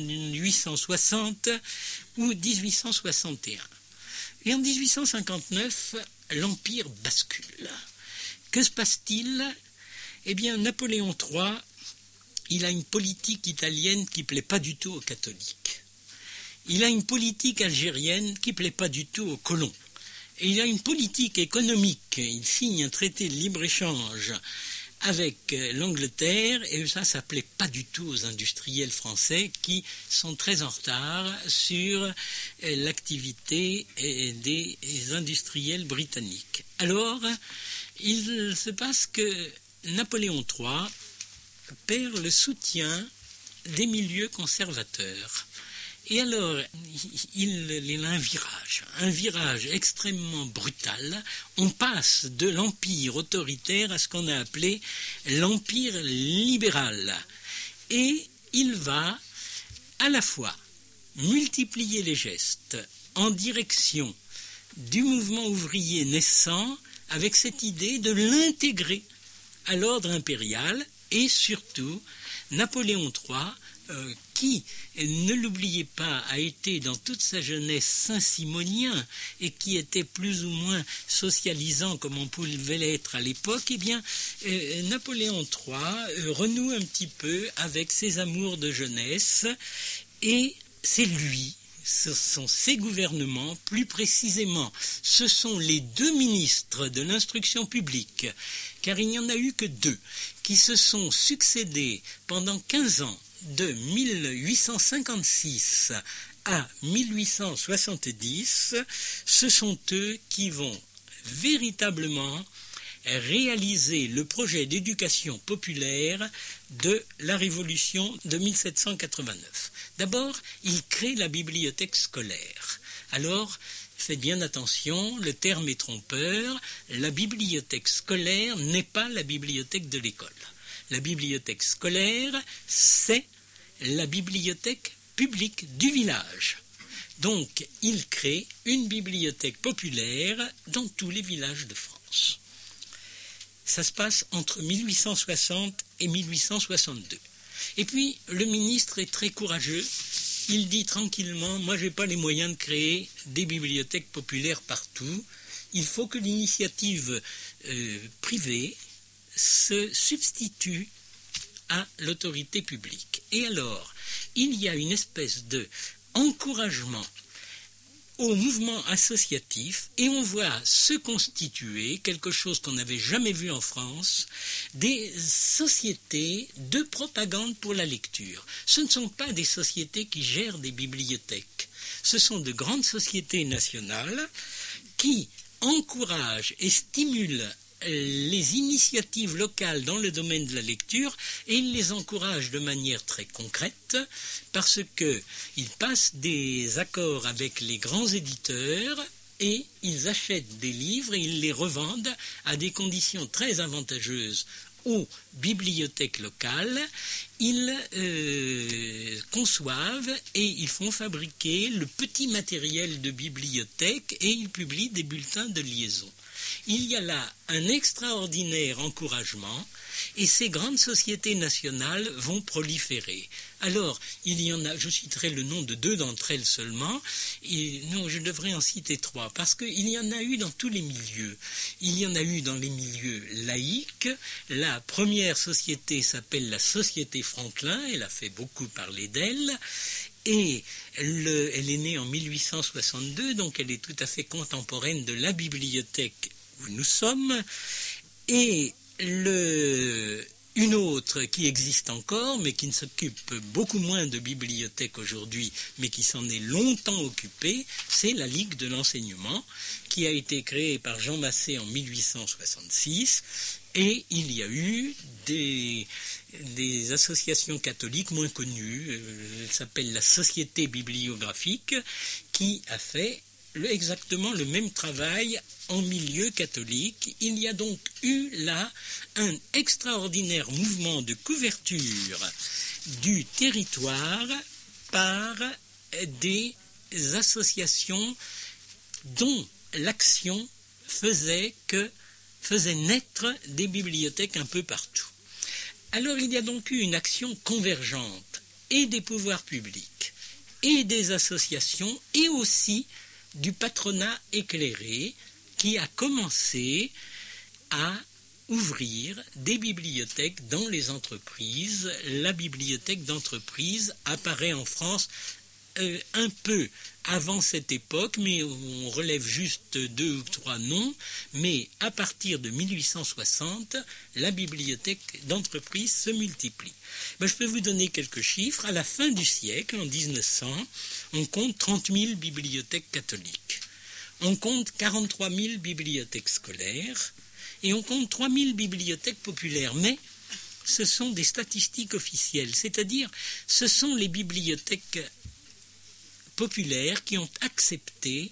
S1: 1860 ou 1861. Et en 1859, l'Empire bascule. Que se passe-t-il ? Eh bien, Napoléon III, il a une politique italienne qui ne plaît pas du tout aux catholiques. Il a une politique algérienne qui ne plaît pas du tout aux colons. Et il a une politique économique. Il signe un traité de libre-échange avec l'Angleterre, et ça ne plaît pas du tout aux industriels français qui sont très en retard sur l'activité des industriels britanniques. Alors, il se passe que Napoléon III perd le soutien des milieux conservateurs. Et alors, il a un virage extrêmement brutal. On passe de l'empire autoritaire à ce qu'on a appelé l'empire libéral. Et il va à la fois multiplier les gestes en direction du mouvement ouvrier naissant avec cette idée de l'intégrer à l'ordre impérial, et surtout Napoléon III, qui, ne l'oubliez pas, a été dans toute sa jeunesse saint-simonien et qui était plus ou moins socialisant comme on pouvait l'être à l'époque, eh bien, Napoléon III renoue un petit peu avec ses amours de jeunesse, et c'est lui, ce sont ces gouvernements, plus précisément, ce sont les deux ministres de l'instruction publique, car il n'y en a eu que deux, qui se sont succédés pendant 15 ans, de 1856 à 1870, ce sont eux qui vont véritablement réaliser le projet d'éducation populaire de la Révolution de 1789. D'abord, ils créent la bibliothèque scolaire. Alors, faites bien attention, le terme est trompeur. La bibliothèque scolaire n'est pas la bibliothèque de l'école. La bibliothèque scolaire, c'est la bibliothèque publique du village. Donc, il crée une bibliothèque populaire dans tous les villages de France. Ça se passe entre 1860 et 1862. Et puis, le ministre est très courageux. Il dit tranquillement, moi, je n'ai pas les moyens de créer des bibliothèques populaires partout. Il faut que l'initiative privée se substitue à l'autorité publique. Et alors, il y a une espèce de encouragement au mouvement associatif, et on voit se constituer quelque chose qu'on n'avait jamais vu en France, des sociétés de propagande pour la lecture. Ce ne sont pas des sociétés qui gèrent des bibliothèques, ce sont de grandes sociétés nationales qui encouragent et stimulent les initiatives locales dans le domaine de la lecture, et ils les encouragent de manière très concrète parce qu'ils passent des accords avec les grands éditeurs et ils achètent des livres et ils les revendent à des conditions très avantageuses aux bibliothèques locales, ils conçoivent et ils font fabriquer le petit matériel de bibliothèque et ils publient des bulletins de liaison. Il y a là un extraordinaire encouragement et ces grandes sociétés nationales vont proliférer. Alors, il y en a, je citerai le nom de 2 d'entre elles seulement, et non, je devrais en citer 3, parce qu'il y en a eu dans tous les milieux. Il y en a eu dans les milieux laïques. La première société s'appelle la Société Franklin, elle a fait beaucoup parler d'elle, et elle est née en 1862, donc elle est tout à fait contemporaine de la bibliothèque où nous sommes, et une autre qui existe encore, mais qui ne s'occupe beaucoup moins de bibliothèques aujourd'hui, mais qui s'en est longtemps occupée, c'est la Ligue de l'enseignement, qui a été créée par Jean Massé en 1866, et il y a eu des associations catholiques moins connues, elle s'appelle la Société bibliographique, qui a fait exactement le même travail en milieu catholique. Il y a donc eu là un extraordinaire mouvement de couverture du territoire par des associations dont l'action faisait naître des bibliothèques un peu partout. Alors il y a donc eu une action convergente et des pouvoirs publics et des associations et aussi du patronat éclairé qui a commencé à ouvrir des bibliothèques dans les entreprises. La bibliothèque d'entreprise apparaît en France un peu avant cette époque, mais on relève juste 2 ou 3 noms, mais à partir de 1860, la bibliothèque d'entreprise se multiplie. Je peux vous donner quelques chiffres. À la fin du siècle, en 1900, on compte 30 000 bibliothèques catholiques. On compte 43 000 bibliothèques scolaires et on compte 3 000 bibliothèques populaires. Mais ce sont des statistiques officielles, c'est-à-dire ce sont les bibliothèques populaires qui ont accepté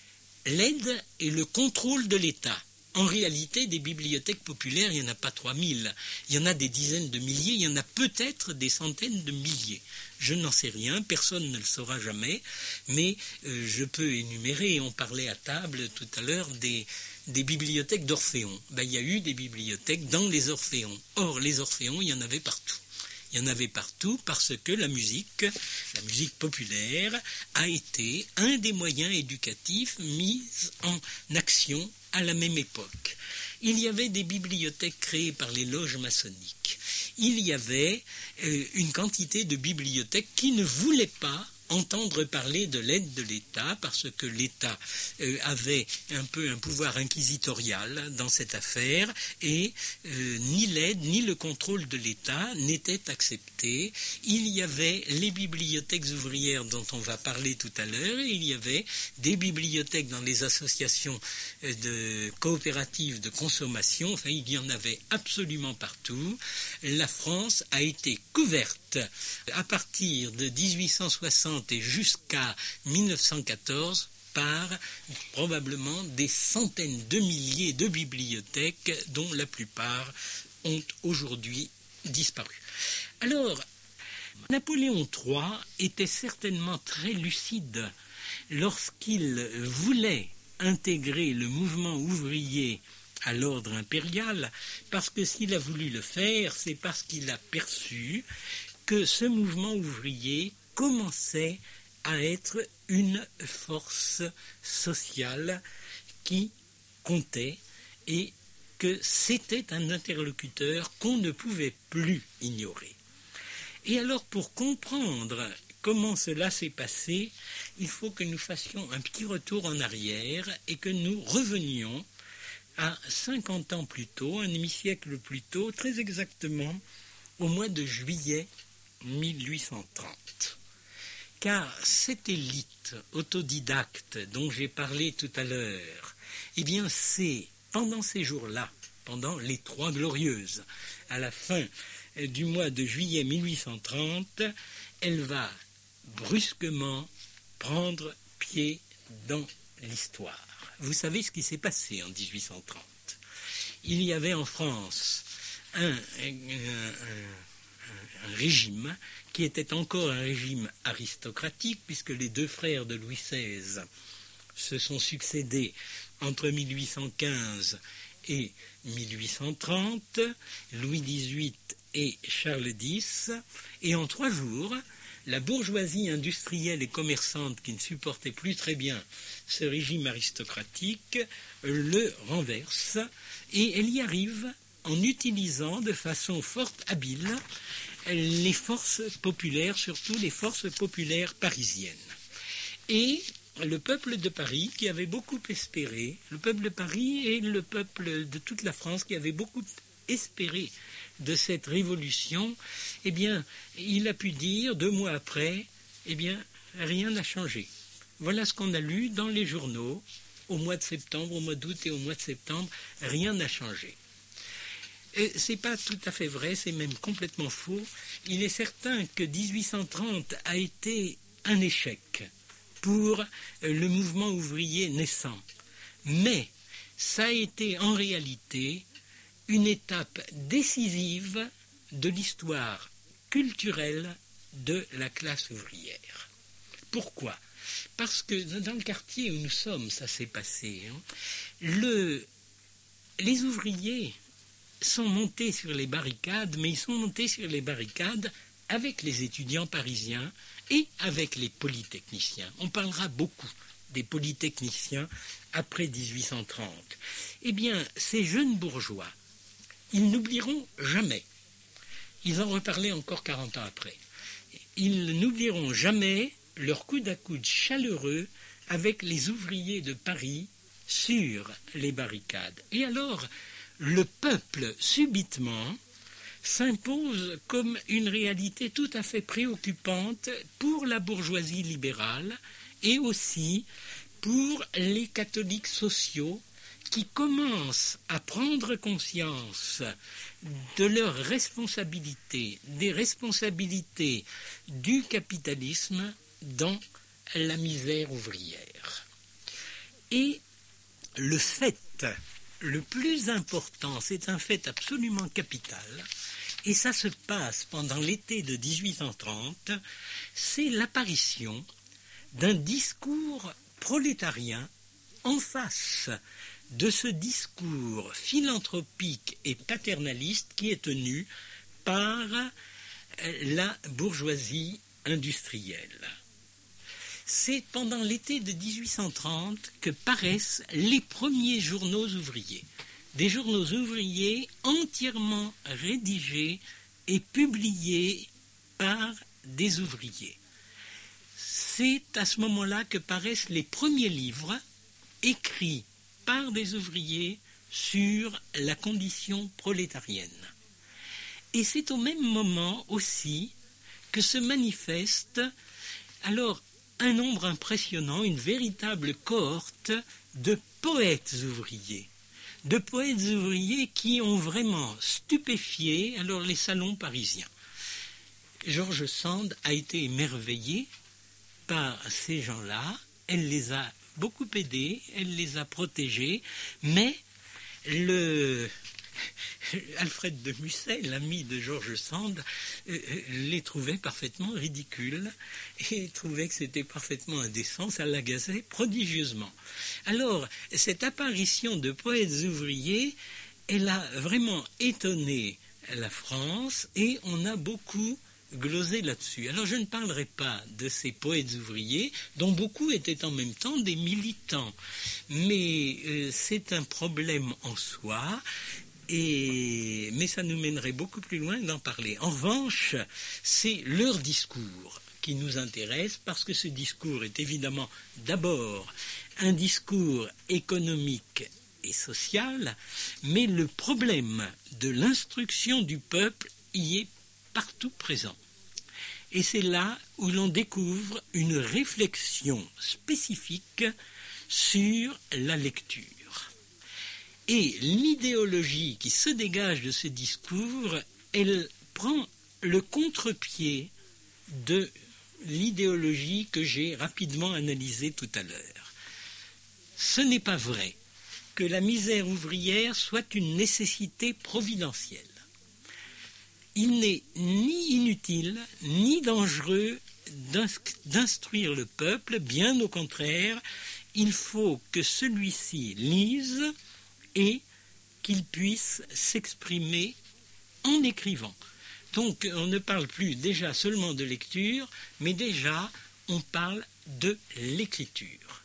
S1: l'aide et le contrôle de l'État. En réalité, des bibliothèques populaires, il n'y en a pas 3000. Il y en a des dizaines de milliers, il y en a peut-être des centaines de milliers. Je n'en sais rien, personne ne le saura jamais, mais je peux énumérer, on parlait à table tout à l'heure des bibliothèques d'Orphéon. Il y a eu des bibliothèques dans les Orphéons. Or, les Orphéons, il y en avait partout. Il y en avait partout parce que la musique populaire a été un des moyens éducatifs mis en action à la même époque. Il y avait des bibliothèques créées par les loges maçonniques. Il y avait une quantité de bibliothèques qui ne voulaient pas entendre parler de l'aide de l'État parce que l'État avait un peu un pouvoir inquisitorial dans cette affaire et ni l'aide ni le contrôle de l'État n'étaient acceptés. Il y avait les bibliothèques ouvrières dont on va parler tout à l'heure et il y avait des bibliothèques dans les associations de coopératives de consommation. Enfin, il y en avait absolument partout. La France a été couverte à partir de 1860 et jusqu'à 1914 par probablement des centaines de milliers de bibliothèques dont la plupart ont aujourd'hui disparu. Alors, Napoléon III était certainement très lucide lorsqu'il voulait intégrer le mouvement ouvrier à l'ordre impérial, parce que s'il a voulu le faire, c'est parce qu'il a perçu que ce mouvement ouvrier commençait à être une force sociale qui comptait et que c'était un interlocuteur qu'on ne pouvait plus ignorer. Et alors, pour comprendre comment cela s'est passé, il faut que nous fassions un petit retour en arrière et que nous revenions à 50 ans plus tôt, un demi-siècle plus tôt, très exactement au mois de juillet 1830. Car cette élite autodidacte dont j'ai parlé tout à l'heure, eh bien c'est pendant ces jours-là, pendant les Trois Glorieuses, à la fin du mois de juillet 1830, elle va brusquement prendre pied dans l'histoire. Vous savez ce qui s'est passé en 1830. Il y avait en France un régime qui était encore un régime aristocratique, puisque les deux frères de Louis XVI se sont succédés entre 1815 et 1830, Louis XVIII et Charles X, et en 3 jours, la bourgeoisie industrielle et commerçante qui ne supportait plus très bien ce régime aristocratique le renverse, et elle y arrive en utilisant de façon fort habile les forces populaires, surtout les forces populaires parisiennes. Et le peuple de Paris, qui avait beaucoup espéré, le peuple de Paris et le peuple de toute la France, qui avait beaucoup espéré de cette révolution, eh bien, il a pu dire, 2 mois après, eh bien, rien n'a changé. Voilà ce qu'on a lu dans les journaux, au mois de septembre, au mois d'août et au mois de septembre, rien n'a changé. C'est pas tout à fait vrai, c'est même complètement faux. Il est certain que 1830 a été un échec pour le mouvement ouvrier naissant. Mais ça a été en réalité une étape décisive de l'histoire culturelle de la classe ouvrière. Pourquoi ? Parce que dans le quartier où nous sommes, ça s'est passé. Les ouvriers sont montés sur les barricades, mais ils sont montés sur les barricades avec les étudiants parisiens et avec les polytechniciens. On parlera beaucoup des polytechniciens après 1830. Eh bien, ces jeunes bourgeois, ils n'oublieront jamais, ils en reparlaient encore 40 ans après, ils n'oublieront jamais leur coude à coude chaleureux avec les ouvriers de Paris sur les barricades. Et alors, le peuple, subitement, s'impose comme une réalité tout à fait préoccupante pour la bourgeoisie libérale et aussi pour les catholiques sociaux qui commencent à prendre conscience de leurs responsabilités, des responsabilités du capitalisme dans la misère ouvrière. Et le fait le plus important, c'est un fait absolument capital, et ça se passe pendant l'été de 1830, c'est l'apparition d'un discours prolétarien en face de ce discours philanthropique et paternaliste qui est tenu par la bourgeoisie industrielle. C'est pendant l'été de 1830 que paraissent les premiers journaux ouvriers. Des journaux ouvriers entièrement rédigés et publiés par des ouvriers. C'est à ce moment-là que paraissent les premiers livres écrits par des ouvriers sur la condition prolétarienne. Et c'est au même moment aussi que se manifeste alors un nombre impressionnant, une véritable cohorte de poètes ouvriers qui ont vraiment stupéfié alors les salons parisiens. George Sand a été émerveillée par ces gens-là, elle les a beaucoup aidés, elle les a protégés, mais Alfred de Musset, l'ami de George Sand, les trouvait parfaitement ridicules et trouvait que c'était parfaitement indécent, ça l'agaçait prodigieusement. Alors, cette apparition de poètes ouvriers, elle a vraiment étonné la France et on a beaucoup glosé là-dessus. Alors, je ne parlerai pas de ces poètes ouvriers, dont beaucoup étaient en même temps des militants, mais c'est un problème en soi. Mais ça nous mènerait beaucoup plus loin d'en parler. En revanche, c'est leur discours qui nous intéresse, parce que ce discours est évidemment d'abord un discours économique et social, mais le problème de l'instruction du peuple y est partout présent. Et c'est là où l'on découvre une réflexion spécifique sur la lecture. Et l'idéologie qui se dégage de ce discours, elle prend le contre-pied de l'idéologie que j'ai rapidement analysée tout à l'heure. Ce n'est pas vrai que la misère ouvrière soit une nécessité providentielle. il n'est ni inutile ni dangereux d'instruire le peuple, bien au contraire, il faut que celui-ci lise et qu'il puisse s'exprimer en écrivant. Donc on ne parle plus déjà seulement de lecture, mais déjà on parle de l'écriture.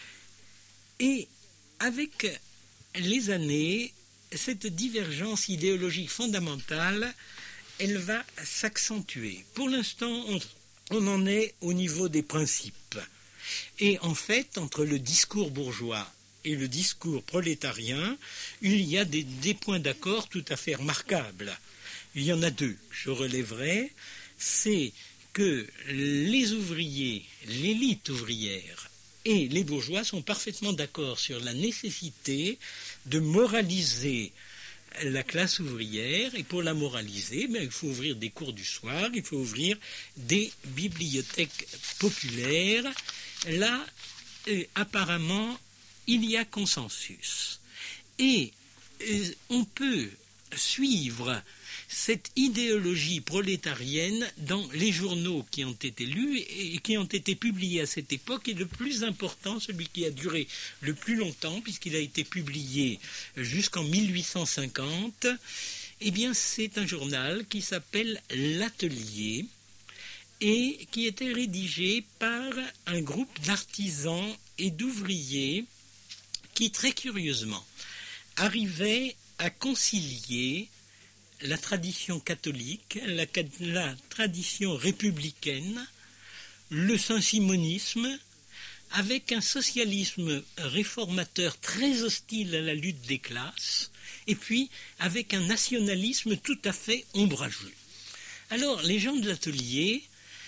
S1: Et avec les années, cette divergence idéologique fondamentale, elle va s'accentuer. Pour l'instant, on en est au niveau des principes. Et en fait, entre le discours bourgeois et le discours prolétarien, il y a des points d'accord tout à fait remarquables. Il y en a deux, je relèverai. C'est que les ouvriers, l'élite ouvrière et les bourgeois sont parfaitement d'accord sur la nécessité de moraliser la classe ouvrière, et pour la moraliser, il faut ouvrir des cours du soir, il faut ouvrir des bibliothèques populaires. Là, apparemment, il y a consensus. Et on peut suivre cette idéologie prolétarienne dans les journaux qui ont été lus et qui ont été publiés à cette époque, et le plus important, celui qui a duré le plus longtemps, puisqu'il a été publié jusqu'en 1850, eh bien c'est un journal qui s'appelle L'Atelier et qui était rédigé par un groupe d'artisans et d'ouvriers qui, très curieusement, arrivaient à concilier la tradition catholique, la tradition républicaine, le saint-simonisme, avec un socialisme réformateur très hostile à la lutte des classes, et puis avec un nationalisme tout à fait ombrageux. Alors, les gens de l'atelier,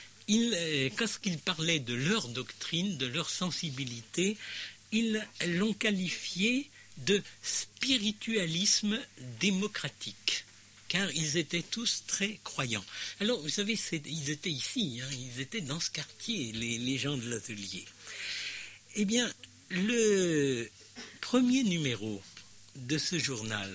S1: lorsqu'ils parlaient de leur doctrine, de leur sensibilité, ils l'ont qualifié de spiritualisme démocratique, car ils étaient tous très croyants. Alors, vous savez, ils étaient ici, ils étaient dans ce quartier, les gens de l'atelier. Eh bien, le premier numéro de ce journal,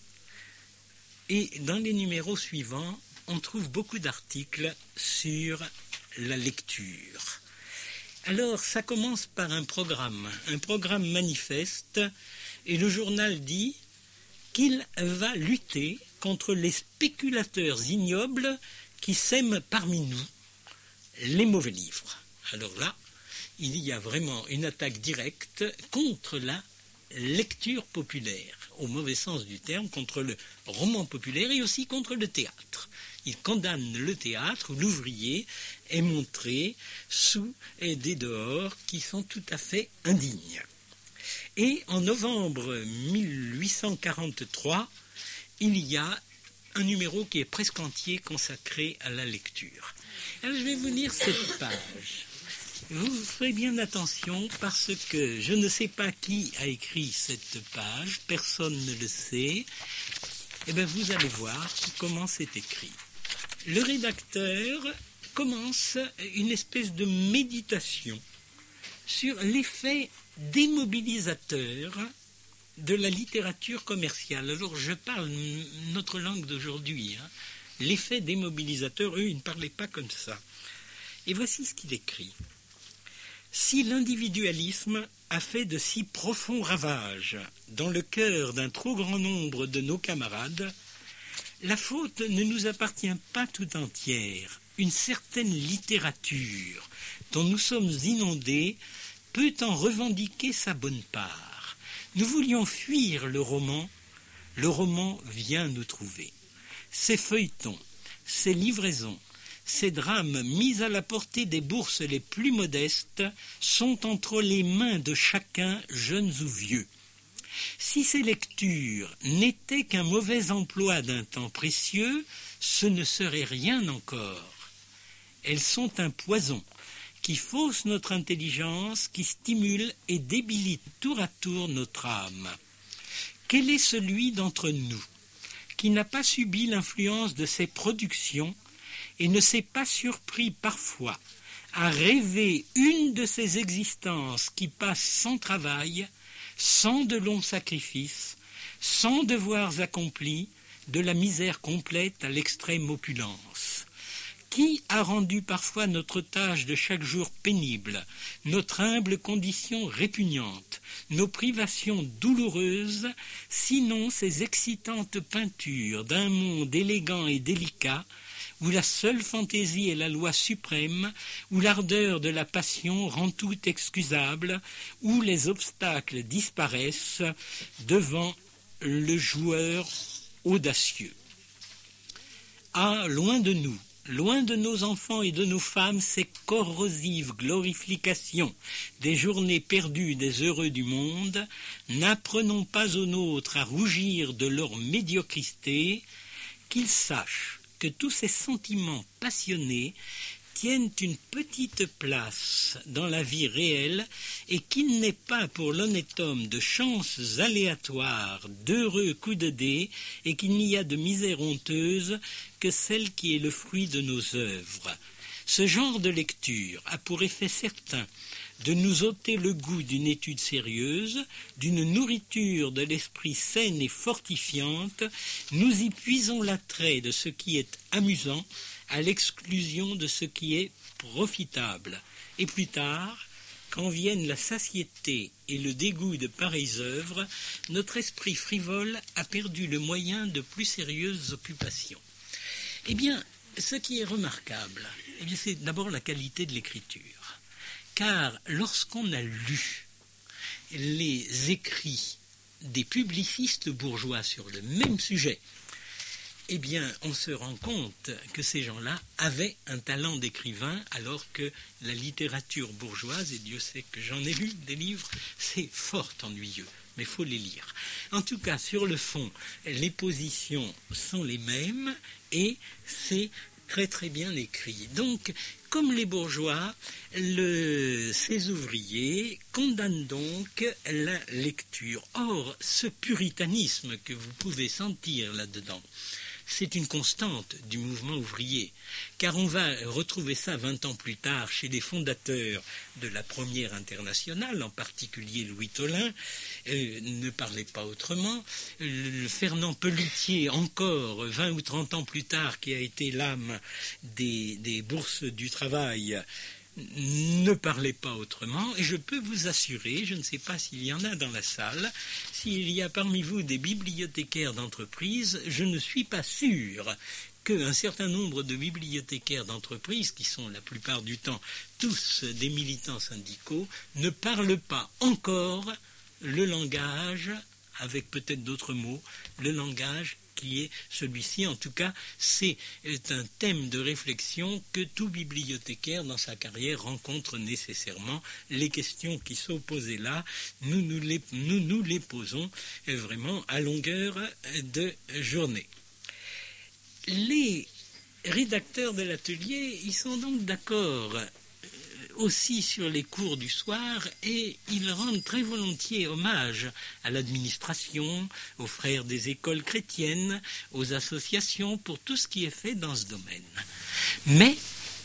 S1: et dans les numéros suivants, on trouve beaucoup d'articles sur la lecture. Alors, ça commence par un programme manifeste, et le journal dit qu'il va lutter contre les spéculateurs ignobles qui sèment parmi nous les mauvais livres. Alors là, il y a vraiment une attaque directe contre la lecture populaire, au mauvais sens du terme, contre le roman populaire et aussi contre le théâtre. Il condamne le théâtre où l'ouvrier est montré sous des dehors qui sont tout à fait indignes. Et en novembre 1843, il y a un numéro qui est presque entier consacré à la lecture. Alors je vais vous lire cette page. Vous ferez bien attention parce que je ne sais pas qui a écrit cette page, personne ne le sait. Eh bien vous allez voir comment c'est écrit. Le rédacteur commence une espèce de méditation sur l'effet démobilisateur de la littérature commerciale. Alors je parle notre langue d'aujourd'hui. L'effet démobilisateur, eux, ils ne parlaient pas comme ça. Et voici ce qu'il écrit. Si l'individualisme a fait de si profonds ravages dans le cœur d'un trop grand nombre de nos camarades, la faute ne nous appartient pas tout entière. Une certaine littérature dont nous sommes inondés peut en revendiquer sa bonne part. Nous voulions fuir le roman vient nous trouver. Ces feuilletons, ces livraisons, ces drames mis à la portée des bourses les plus modestes sont entre les mains de chacun, jeunes ou vieux. Si ces lectures n'étaient qu'un mauvais emploi d'un temps précieux, ce ne serait rien encore. Elles sont un poison qui fausse notre intelligence, qui stimule et débilite tour à tour notre âme. Quel est celui d'entre nous qui n'a pas subi l'influence de ces productions et ne s'est pas surpris parfois à rêver une de ces existences qui passent sans travail, sans de longs sacrifices, sans devoirs accomplis, de la misère complète à l'extrême opulence? Qui a rendu parfois notre tâche de chaque jour pénible, notre humble condition répugnante, nos privations douloureuses, sinon ces excitantes peintures d'un monde élégant et délicat, où la seule fantaisie est la loi suprême, où l'ardeur de la passion rend tout excusable, où les obstacles disparaissent devant le joueur audacieux. Ah, loin de nous, loin de nos enfants et de nos femmes, ces corrosives glorifications des journées perdues des heureux du monde, n'apprenons pas aux nôtres à rougir de leur médiocrité, qu'ils sachent que tous ces sentiments passionnés tiennent une petite place dans la vie réelle et qu'il n'est pas pour l'honnête homme de chances aléatoires, d'heureux coups de dés, et qu'il n'y a de misère honteuse que celle qui est le fruit de nos œuvres. Ce genre de lecture a pour effet certain de nous ôter le goût d'une étude sérieuse, d'une nourriture de l'esprit saine et fortifiante. Nous y puisons l'attrait de ce qui est amusant à l'exclusion de ce qui est profitable. Et plus tard, quand viennent la satiété et le dégoût de pareilles œuvres, notre esprit frivole a perdu le moyen de plus sérieuses occupations. Eh bien, ce qui est remarquable, c'est d'abord la qualité de l'écriture. Car lorsqu'on a lu les écrits des publicistes bourgeois sur le même sujet, eh bien, on se rend compte que ces gens-là avaient un talent d'écrivain, alors que la littérature bourgeoise, et Dieu sait que j'en ai lu des livres, c'est fort ennuyeux, mais il faut les lire. En tout cas, sur le fond, les positions sont les mêmes, et c'est très très bien écrit. Donc, comme les bourgeois, ces ouvriers condamnent donc la lecture. Or, ce puritanisme que vous pouvez sentir là-dedans, c'est une constante du mouvement ouvrier, car on va retrouver ça 20 ans plus tard chez les fondateurs de la Première Internationale, en particulier Louis Tolin, ne parlait pas autrement, Fernand Pelloutier, encore 20 ou 30 ans plus tard, qui a été l'âme des bourses du travail, ne parlait pas autrement, et je peux vous assurer, je ne sais pas s'il y en a dans la salle, s'il y a parmi vous des bibliothécaires d'entreprise, je ne suis pas sûr qu'un certain nombre de bibliothécaires d'entreprise, qui sont la plupart du temps tous des militants syndicaux, ne parlent pas encore le langage, avec peut-être d'autres mots, le langage qui est celui-ci. En tout cas, c'est un thème de réflexion que tout bibliothécaire dans sa carrière rencontre nécessairement. Les questions qui sont posées là, nous les posons vraiment à longueur de journée. Les rédacteurs de l'atelier, ils sont donc d'accord aussi sur les cours du soir, et ils rendent très volontiers hommage à l'administration, aux frères des écoles chrétiennes, aux associations, pour tout ce qui est fait dans ce domaine. Mais,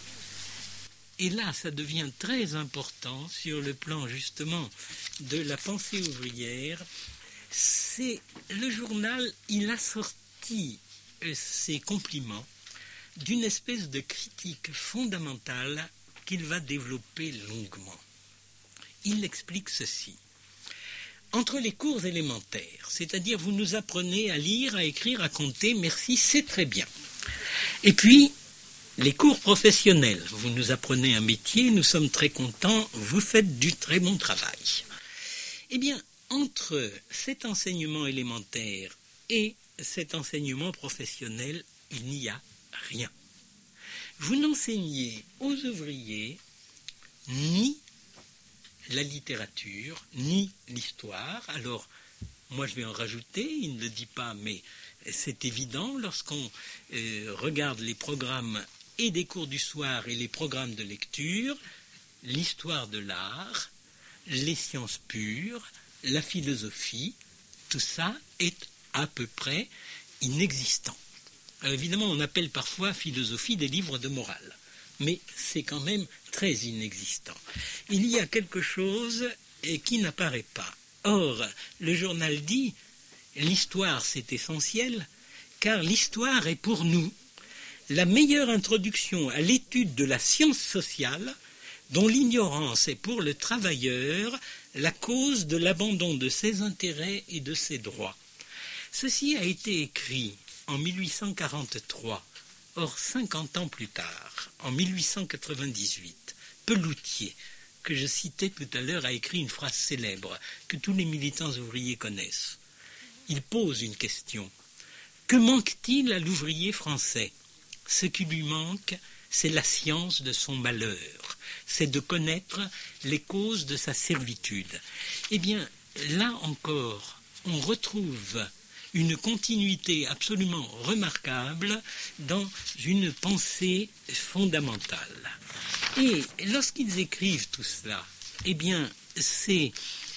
S1: et là ça devient très important sur le plan justement de la pensée ouvrière, c'est le journal, il a sorti ses compliments d'une espèce de critique fondamentale qu'il va développer longuement. Il explique ceci. Entre les cours élémentaires, c'est-à-dire vous nous apprenez à lire, à écrire, à compter, merci, c'est très bien. Et puis, les cours professionnels, vous nous apprenez un métier, nous sommes très contents, vous faites du très bon travail. Eh bien, entre cet enseignement élémentaire et cet enseignement professionnel, il n'y a rien. Vous n'enseignez aux ouvriers ni la littérature, ni l'histoire. Alors, moi je vais en rajouter, il ne le dit pas, mais c'est évident, lorsqu'on regarde les programmes et des cours du soir et les programmes de lecture, l'histoire de l'art, les sciences pures, la philosophie, tout ça est à peu près inexistant. Alors évidemment, on appelle parfois philosophie des livres de morale, mais c'est quand même très inexistant. Il y a quelque chose qui n'apparaît pas. Or, le journal dit, l'histoire c'est essentiel, car l'histoire est pour nous la meilleure introduction à l'étude de la science sociale, dont l'ignorance est pour le travailleur la cause de l'abandon de ses intérêts et de ses droits. Ceci a été écrit en 1843, or 50 ans plus tard, en 1898, Pelloutier, que je citais tout à l'heure, a écrit une phrase célèbre que tous les militants ouvriers connaissent. Il pose une question. Que manque-t-il à l'ouvrier français ? Ce qui lui manque, c'est la science de son malheur, c'est de connaître les causes de sa servitude. Eh bien, là encore, on retrouve une continuité absolument remarquable dans une pensée fondamentale. Et lorsqu'ils écrivent tout cela, eh bien, ces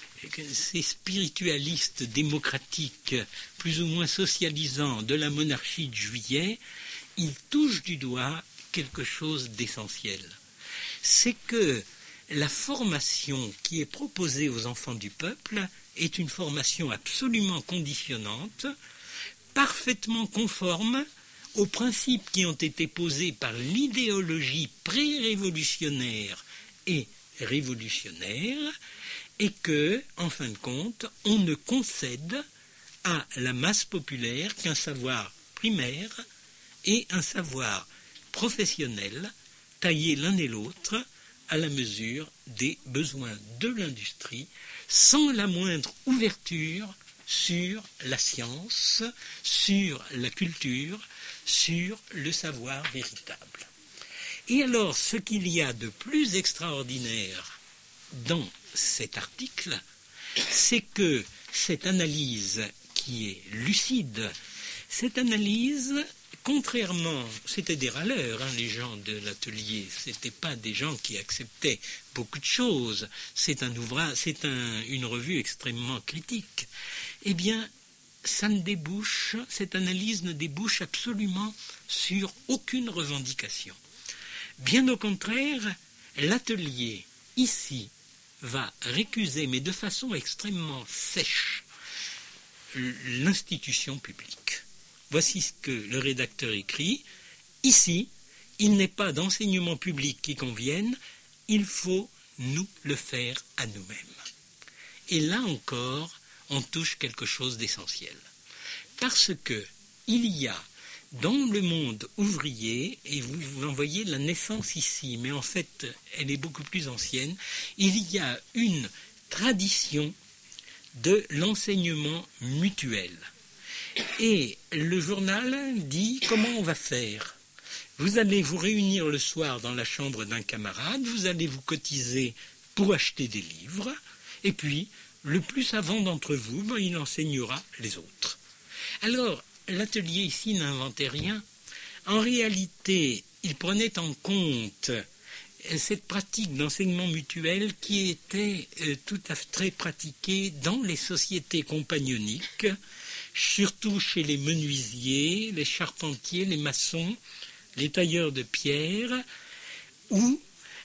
S1: spiritualistes démocratiques, plus ou moins socialisants de la monarchie de Juillet, ils touchent du doigt quelque chose d'essentiel. C'est que la formation qui est proposée aux enfants du peuple est une formation absolument conditionnante, parfaitement conforme aux principes qui ont été posés par l'idéologie pré-révolutionnaire et révolutionnaire, et que, en fin de compte, on ne concède à la masse populaire qu'un savoir primaire et un savoir professionnel taillés l'un et l'autre à la mesure des besoins de l'industrie, sans la moindre ouverture sur la science, sur la culture, sur le savoir véritable. Et alors, ce qu'il y a de plus extraordinaire dans cet article, c'est que cette analyse qui est lucide, cette analyse, contrairement, c'était des râleurs, les gens de l'atelier, c'était pas des gens qui acceptaient beaucoup de choses, c'est une revue extrêmement critique. Eh bien, cette analyse ne débouche absolument sur aucune revendication. Bien au contraire, l'atelier, ici, va récuser, mais de façon extrêmement sèche, l'institution publique. Voici ce que le rédacteur écrit. Ici, il n'est pas d'enseignement public qui convienne, il faut nous le faire à nous-mêmes. Et là encore, on touche quelque chose d'essentiel. Parce que il y a dans le monde ouvrier, et vous en voyez la naissance ici, mais en fait elle est beaucoup plus ancienne, il y a une tradition de l'enseignement mutuel. Et le journal dit comment on va faire. Vous allez vous réunir le soir dans la chambre d'un camarade, vous allez vous cotiser pour acheter des livres, et puis le plus savant d'entre vous, il enseignera les autres. Alors, l'atelier ici n'inventait rien. En réalité, il prenait en compte cette pratique d'enseignement mutuel qui était tout à fait très pratiquée dans les sociétés compagnoniques, surtout chez les menuisiers, les charpentiers, les maçons, les tailleurs de pierre, où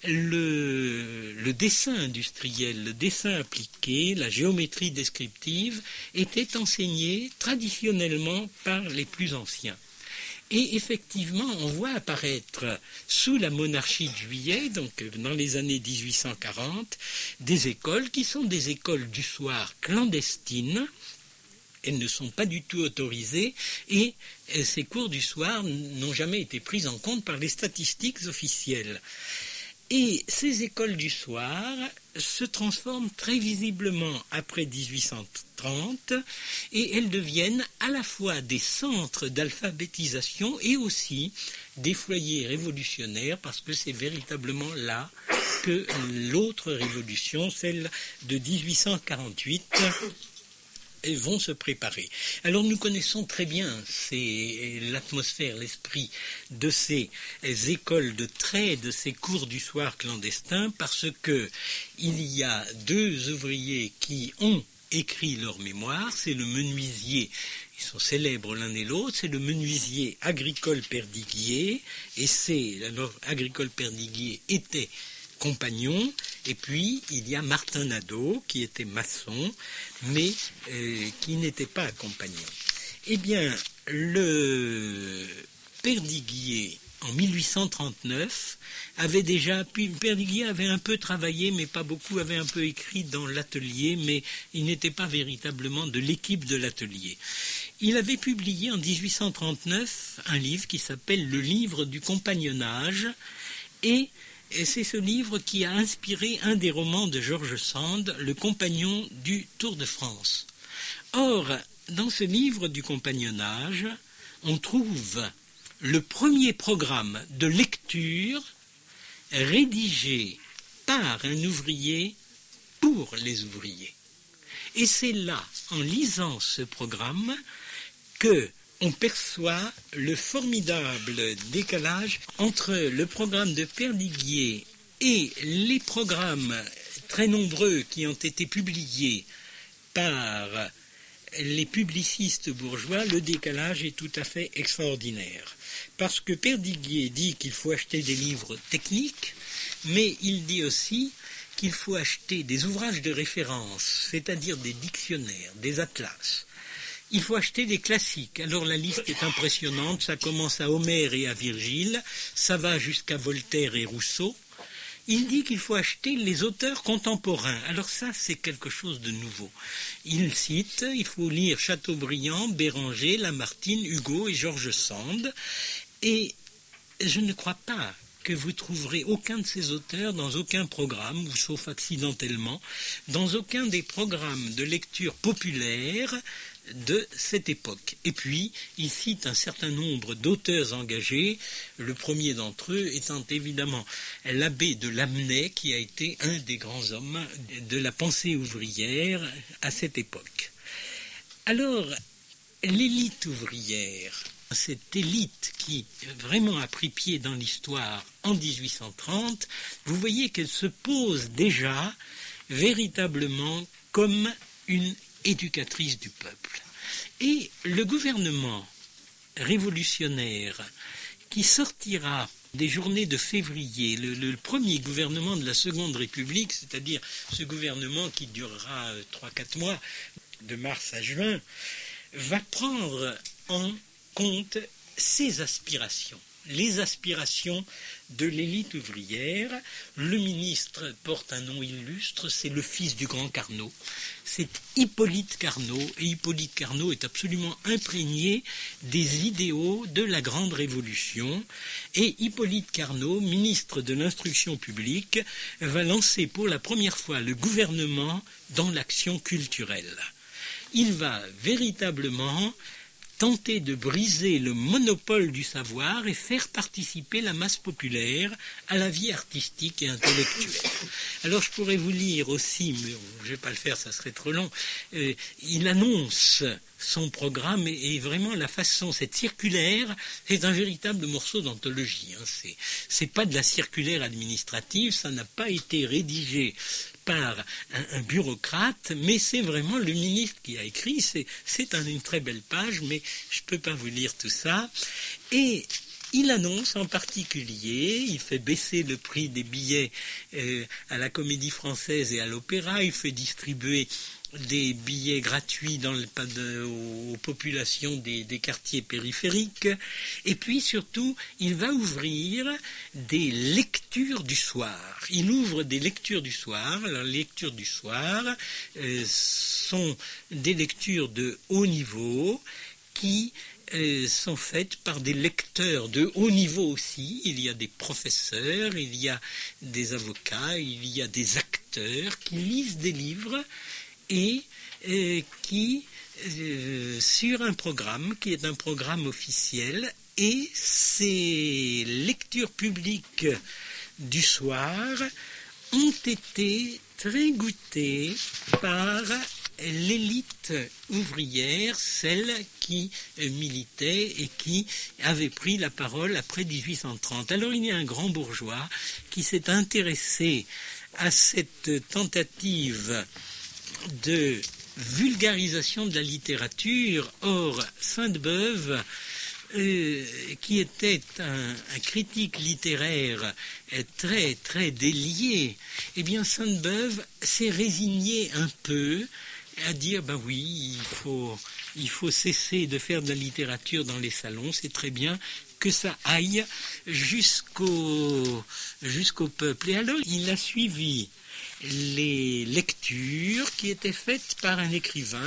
S1: le dessin industriel, le dessin appliqué, la géométrie descriptive étaient enseignés traditionnellement par les plus anciens. Et effectivement, on voit apparaître sous la monarchie de Juillet, donc dans les années 1840, des écoles qui sont des écoles du soir clandestines. Elles ne sont pas du tout autorisées et ces cours du soir n'ont jamais été pris en compte par les statistiques officielles. Et ces écoles du soir se transforment très visiblement après 1830 et elles deviennent à la fois des centres d'alphabétisation et aussi des foyers révolutionnaires parce que c'est véritablement là que l'autre révolution, celle de 1848, vont se préparer. Alors nous connaissons très bien l'atmosphère, l'esprit de ces écoles de trait, de ces cours du soir clandestins, parce que il y a deux ouvriers qui ont écrit leur mémoire, c'est le menuisier, ils sont célèbres l'un et l'autre, c'est le menuisier Agricole Perdiguier, et alors Agricole Perdiguier était compagnon, et puis il y a Martin Nadeau qui était maçon mais qui n'était pas compagnon. Eh bien, le Perdiguier, en 1839, Perdiguier avait un peu travaillé, mais pas beaucoup, avait un peu écrit dans l'atelier, mais il n'était pas véritablement de l'équipe de l'atelier. Il avait publié en 1839 un livre qui s'appelle « Le livre du compagnonnage », et c'est ce livre qui a inspiré un des romans de George Sand, Le compagnon du Tour de France. Or, dans ce livre du compagnonnage, on trouve le premier programme de lecture rédigé par un ouvrier pour les ouvriers. Et c'est là, en lisant ce programme, que on perçoit le formidable décalage entre le programme de Perdiguier et les programmes très nombreux qui ont été publiés par les publicistes bourgeois. Le décalage est tout à fait extraordinaire. Parce que Perdiguier dit qu'il faut acheter des livres techniques, mais il dit aussi qu'il faut acheter des ouvrages de référence, c'est-à-dire des dictionnaires, des atlas. Il faut acheter des classiques. Alors la liste est impressionnante, ça commence à Homère et à Virgile, ça va jusqu'à Voltaire et Rousseau. Il dit qu'il faut acheter les auteurs contemporains. Alors ça, c'est quelque chose de nouveau. Il cite, il faut lire Chateaubriand, Béranger, Lamartine, Hugo et George Sand. Et je ne crois pas que vous trouverez aucun de ces auteurs dans aucun programme, ou sauf accidentellement, dans aucun des programmes de lecture populaire de cette époque. Et puis, il cite un certain nombre d'auteurs engagés, le premier d'entre eux étant évidemment l'abbé de Lamennais, qui a été un des grands hommes de la pensée ouvrière à cette époque. Alors, l'élite ouvrière, cette élite qui vraiment a pris pied dans l'histoire en 1830, vous voyez qu'elle se pose déjà véritablement comme une éducatrice du peuple. Et le gouvernement révolutionnaire qui sortira des journées de février, le premier gouvernement de la Seconde République, c'est-à-dire ce gouvernement qui durera 3-4 mois, de mars à juin, va prendre en compte ses aspirations, les aspirations de l'élite ouvrière. Le ministre porte un nom illustre, c'est le fils du grand Carnot, c'est Hippolyte Carnot, et Hippolyte Carnot est absolument imprégné des idéaux de la Grande Révolution, et Hippolyte Carnot, ministre de l'Instruction publique, va lancer pour la première fois le gouvernement dans l'action culturelle. Il va véritablement tenter de briser le monopole du savoir et faire participer la masse populaire à la vie artistique et intellectuelle. Alors je pourrais vous lire aussi, mais je ne vais pas le faire, ça serait trop long, il annonce son programme et vraiment la façon, cette circulaire, c'est un véritable morceau d'anthologie. C'est pas de la circulaire administrative, ça n'a pas été rédigé par un bureaucrate, mais c'est vraiment le ministre qui a écrit, c'est une très belle page, mais je ne peux pas vous lire tout ça. Et il annonce en particulier, il fait baisser le prix des billets à la Comédie Française et à l'Opéra, il fait distribuer des billets gratuits aux populations des quartiers périphériques, et puis surtout il va ouvrir des lectures du soir. Il ouvre des lectures du soir. Alors, les lectures du soir sont des lectures de haut niveau qui sont faites par des lecteurs de haut niveau aussi. Il y a des professeurs, il y a des avocats, il y a des acteurs qui lisent des livres et qui, sur un programme qui est un programme officiel, et ces lectures publiques du soir ont été très goûtées par l'élite ouvrière, celle qui militait et qui avait pris la parole après 1830. Alors il y a un grand bourgeois qui s'est intéressé à cette tentative de vulgarisation de la littérature. Or, Sainte-Beuve, qui était un critique littéraire très très délié, eh bien Sainte-Beuve s'est résigné un peu à dire, ben oui, il faut cesser de faire de la littérature dans les salons, c'est très bien, que ça aille jusqu'au peuple. Et alors, il a suivi les lectures qui étaient faites par un écrivain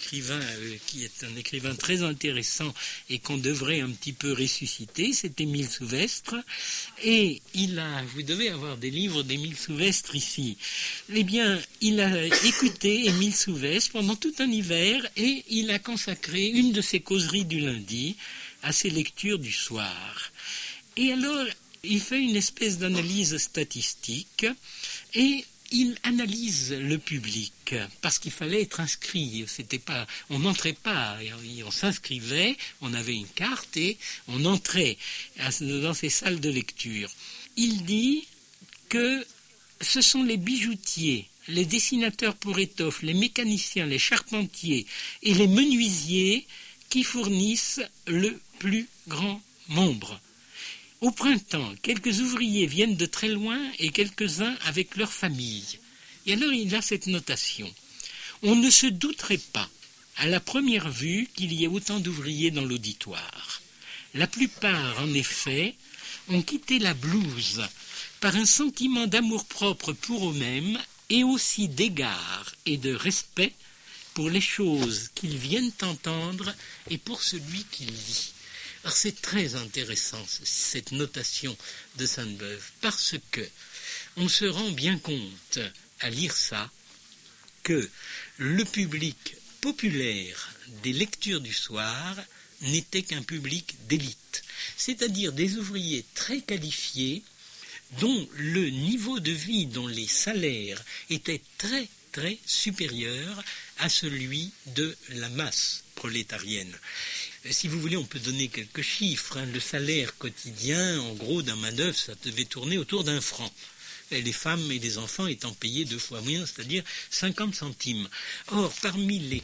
S1: qui est un écrivain très intéressant et qu'on devrait un petit peu ressusciter, c'est Émile Souvestre. Et vous devez avoir des livres d'Émile Souvestre ici. Eh bien, il a écouté Émile Souvestre pendant tout un hiver et il a consacré une de ses causeries du lundi à ses lectures du soir. Et alors, il fait une espèce d'analyse statistique et il analyse le public, parce qu'il fallait être inscrit. On n'entrait pas, on s'inscrivait, on avait une carte et on entrait dans ces salles de lecture. Il dit que ce sont les bijoutiers, les dessinateurs pour étoffes, les mécaniciens, les charpentiers et les menuisiers qui fournissent le plus grand nombre. Au printemps, quelques ouvriers viennent de très loin et quelques-uns avec leur famille. Et alors il a cette notation. On ne se douterait pas, à la première vue, qu'il y ait autant d'ouvriers dans l'auditoire. La plupart, en effet, ont quitté la blouse par un sentiment d'amour-propre pour eux-mêmes et aussi d'égard et de respect pour les choses qu'ils viennent entendre et pour celui qui lit. Alors c'est très intéressant cette notation de Sainte-Beuve parce que on se rend bien compte à lire ça que le public populaire des lectures du soir n'était qu'un public d'élite, c'est-à-dire des ouvriers très qualifiés dont le niveau de vie, dont les salaires étaient très très supérieur à celui de la masse prolétarienne. Si vous voulez, on peut donner quelques chiffres. Le salaire quotidien, en gros, d'un manœuvre, ça devait tourner autour d'1 franc. Et les femmes et les enfants étant payés 2 fois moins, c'est-à-dire 50 centimes. Or, parmi les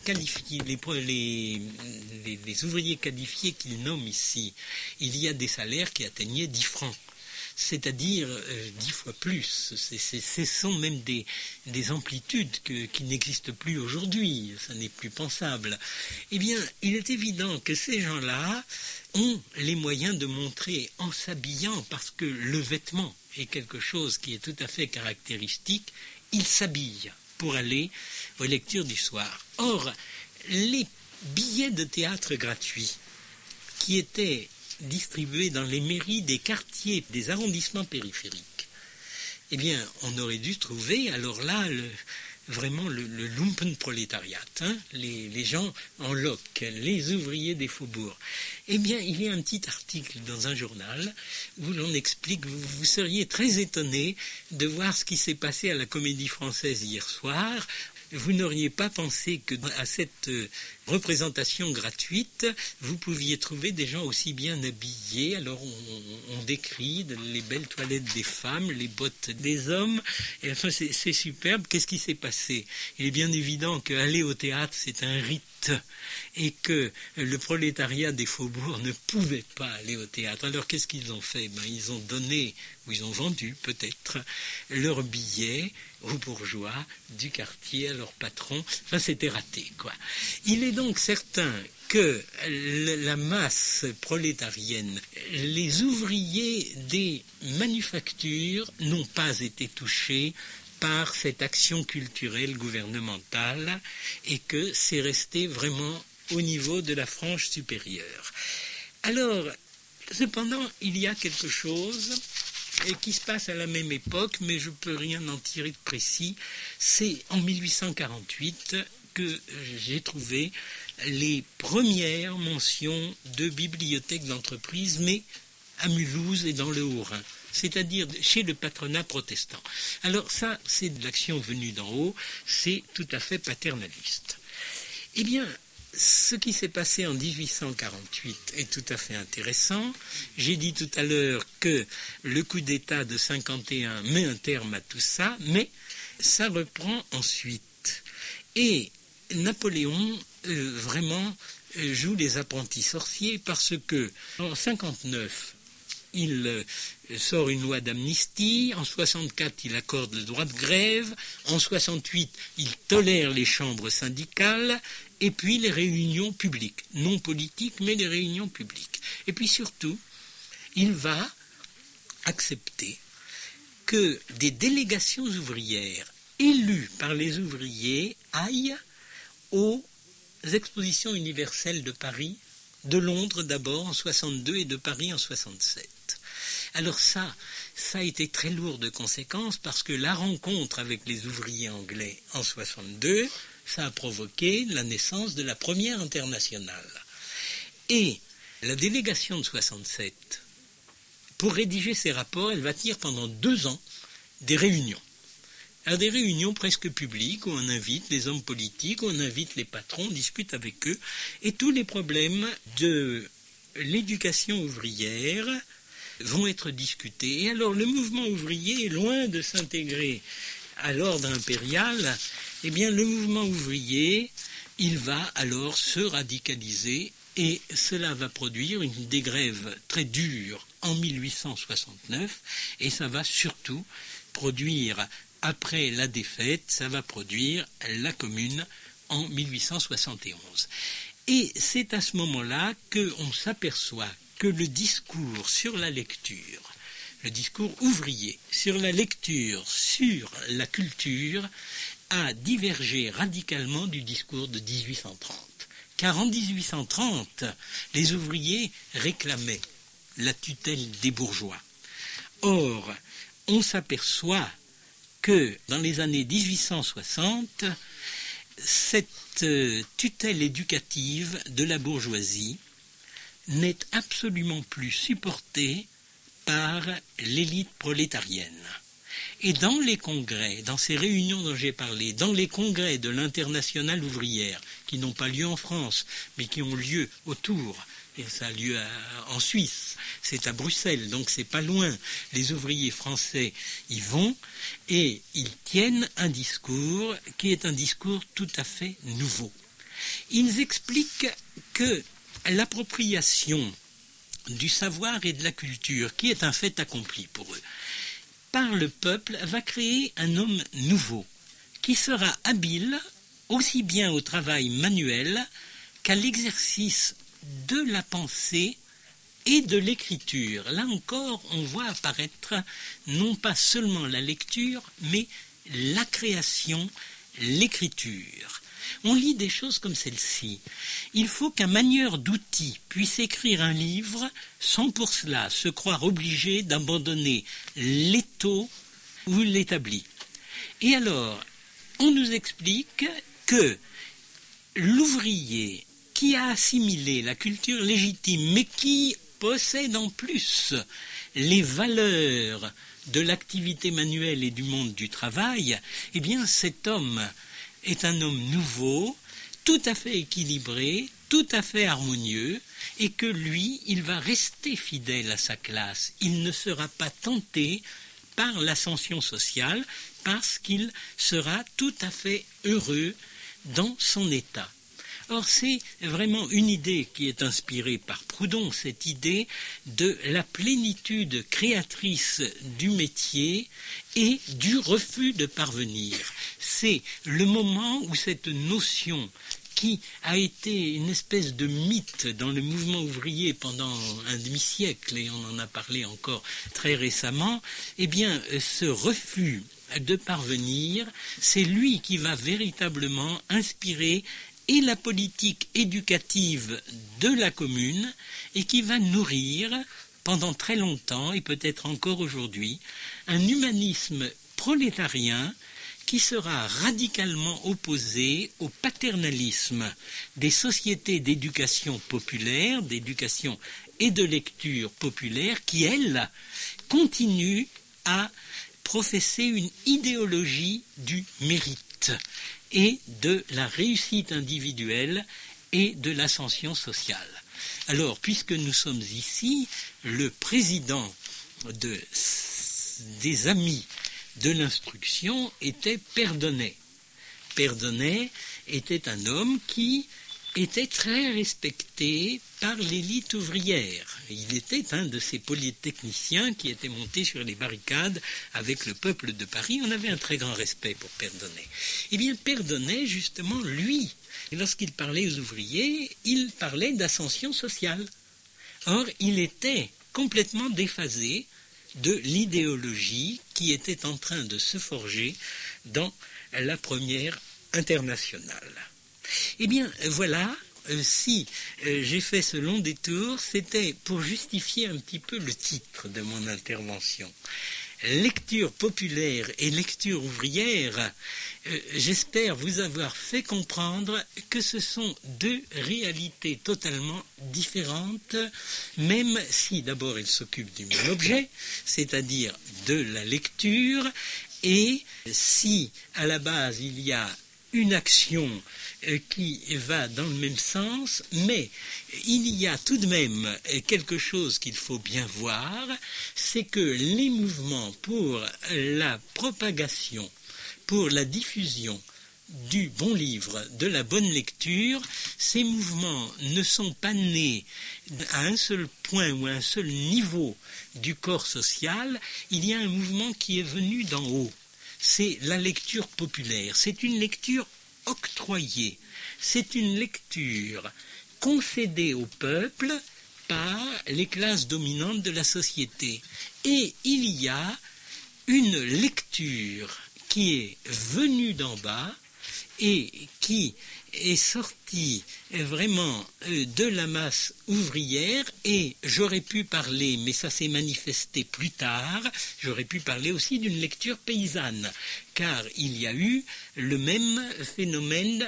S1: ouvriers qualifiés qu'il nomme ici, il y a des salaires qui atteignaient 10 francs. C'est-à-dire 10 fois plus. Ce sont même des amplitudes qui n'existent plus aujourd'hui. Ça n'est plus pensable. Eh bien, il est évident que ces gens-là ont les moyens de montrer en s'habillant, parce que le vêtement est quelque chose qui est tout à fait caractéristique, ils s'habillent pour aller aux lectures du soir. Or, les billets de théâtre gratuits qui étaient distribués dans les mairies des quartiers, des arrondissements périphériques, eh bien, on aurait dû trouver, alors là, vraiment le lumpenprolétariat, les gens en loc, les ouvriers des faubourgs. Eh bien, il y a un petit article dans un journal où l'on explique, vous seriez très étonné de voir ce qui s'est passé à la Comédie Française hier soir. Vous n'auriez pas pensé que à cette représentation gratuite, vous pouviez trouver des gens aussi bien habillés. Alors on décrit les belles toilettes des femmes, les bottes des hommes. Et enfin, c'est superbe. Qu'est-ce qui s'est passé? Il est bien évident qu'aller au théâtre, c'est un rite. Et que le prolétariat des faubourgs ne pouvait pas aller au théâtre. Alors qu'est-ce qu'ils ont fait? Ils ont donné, ou ils ont vendu peut-être, leurs billets aux bourgeois du quartier, à leur patron. Enfin, c'était raté, quoi. Il est donc certain que la masse prolétarienne, les ouvriers des manufactures n'ont pas été touchés par cette action culturelle gouvernementale et que c'est resté vraiment au niveau de la frange supérieure. Alors, cependant, il y a quelque chose qui se passe à la même époque, mais je ne peux rien en tirer de précis. C'est en 1848 que j'ai trouvé les premières mentions de bibliothèques d'entreprise, mais à Mulhouse et dans le Haut-Rhin, c'est-à-dire chez le patronat protestant. Alors ça, c'est de l'action venue d'en haut, c'est tout à fait paternaliste. Eh bien, ce qui s'est passé en 1848 est tout à fait intéressant. J'ai dit tout à l'heure que le coup d'État de 51 met un terme à tout ça, mais ça reprend ensuite. Et Napoléon, vraiment, joue les apprentis sorciers parce que en 59, il sort une loi d'amnistie. En 64, il accorde le droit de grève. En 68, il tolère les chambres syndicales. Et puis les réunions publiques, non politiques, mais les réunions publiques. Et puis surtout, il va accepter que des délégations ouvrières élues par les ouvriers aillent aux expositions universelles de Paris, de Londres d'abord en 62 et de Paris en 67. Alors ça a été très lourd de conséquences parce que la rencontre avec les ouvriers anglais en 62, ça a provoqué la naissance de la première internationale. Et la délégation de 67, pour rédiger ses rapports, elle va tenir pendant 2 ans des réunions. Alors des réunions presque publiques où on invite les hommes politiques, où on invite les patrons, on discute avec eux, et tous les problèmes de l'éducation ouvrière vont être discutés. Et alors le mouvement ouvrier, loin de s'intégrer à l'ordre impérial, eh bien le mouvement ouvrier, il va alors se radicaliser et cela va produire des grèves très dures en 1869 et ça va surtout produire, après la défaite, ça va produire la Commune en 1871. Et c'est à ce moment-là qu'on s'aperçoit que le discours sur la lecture, le discours ouvrier sur la lecture, sur la culture, a divergé radicalement du discours de 1830. Car en 1830, les ouvriers réclamaient la tutelle des bourgeois. Or, on s'aperçoit que dans les années 1860, cette tutelle éducative de la bourgeoisie n'est absolument plus supportée par l'élite prolétarienne. Et dans les congrès, dans ces réunions dont j'ai parlé, dans les congrès de l'Internationale ouvrière, qui n'ont pas lieu en France, mais qui ont lieu autour, et ça a lieu en Suisse, c'est à Bruxelles, donc c'est pas loin, les ouvriers français y vont, et ils tiennent un discours qui est un discours tout à fait nouveau. Ils expliquent que l'appropriation du savoir et de la culture, qui est un fait accompli pour eux, par le peuple, va créer un homme nouveau, qui sera habile aussi bien au travail manuel qu'à l'exercice de la pensée et de l'écriture. Là encore, on voit apparaître non pas seulement la lecture, mais la création, l'écriture. On lit des choses comme celle-ci. Il faut qu'un manieur d'outils puisse écrire un livre sans pour cela se croire obligé d'abandonner l'étau ou l'établi. Et alors, on nous explique que l'ouvrier qui a assimilé la culture légitime, mais qui possède en plus les valeurs de l'activité manuelle et du monde du travail, eh bien cet homme est un homme nouveau, tout à fait équilibré, tout à fait harmonieux, et que lui, il va rester fidèle à sa classe. Il ne sera pas tenté par l'ascension sociale, parce qu'il sera tout à fait heureux dans son état. Or, c'est vraiment une idée qui est inspirée par Proudhon, cette idée de la plénitude créatrice du métier et du refus de parvenir. C'est le moment où cette notion qui a été une espèce de mythe dans le mouvement ouvrier pendant un demi-siècle, et on en a parlé encore très récemment, eh bien, ce refus de parvenir, c'est lui qui va véritablement inspirer et la politique éducative de la commune et qui va nourrir pendant très longtemps et peut-être encore aujourd'hui un humanisme prolétarien qui sera radicalement opposé au paternalisme des sociétés d'éducation populaire, d'éducation et de lecture populaire qui, elles, continuent à professer une idéologie du mérite et de la réussite individuelle et de l'ascension sociale. Alors, puisque nous sommes ici, le président des Amis de l'Instruction était Perdonnet. Perdonnet était un homme qui était très respecté par l'élite ouvrière. Il était un de ces polytechniciens qui étaient montés sur les barricades avec le peuple de Paris. On avait un très grand respect pour Père Donnet. Eh bien, Père Donnet, justement, lui, lorsqu'il parlait aux ouvriers, il parlait d'ascension sociale. Or, il était complètement déphasé de l'idéologie qui était en train de se forger dans la première internationale. Eh bien, voilà, si j'ai fait ce long détour, c'était pour justifier un petit peu le titre de mon intervention. Lecture populaire et lecture ouvrière, j'espère vous avoir fait comprendre que ce sont deux réalités totalement différentes, même si d'abord elles s'occupent du même objet, c'est-à-dire de la lecture, et si à la base il y a une action qui va dans le même sens, mais il y a tout de même quelque chose qu'il faut bien voir, c'est que les mouvements pour la propagation, pour la diffusion du bon livre, de la bonne lecture, ces mouvements ne sont pas nés à un seul point ou à un seul niveau du corps social, il y a un mouvement qui est venu d'en haut. C'est la lecture populaire, c'est une lecture octroyée, c'est une lecture concédée au peuple par les classes dominantes de la société. Et il y a une lecture qui est venue d'en bas et qui est sortie vraiment de la masse ouvrière, et j'aurais pu parler, mais ça s'est manifesté plus tard, j'aurais pu parler aussi d'une lecture paysanne, car il y a eu le même phénomène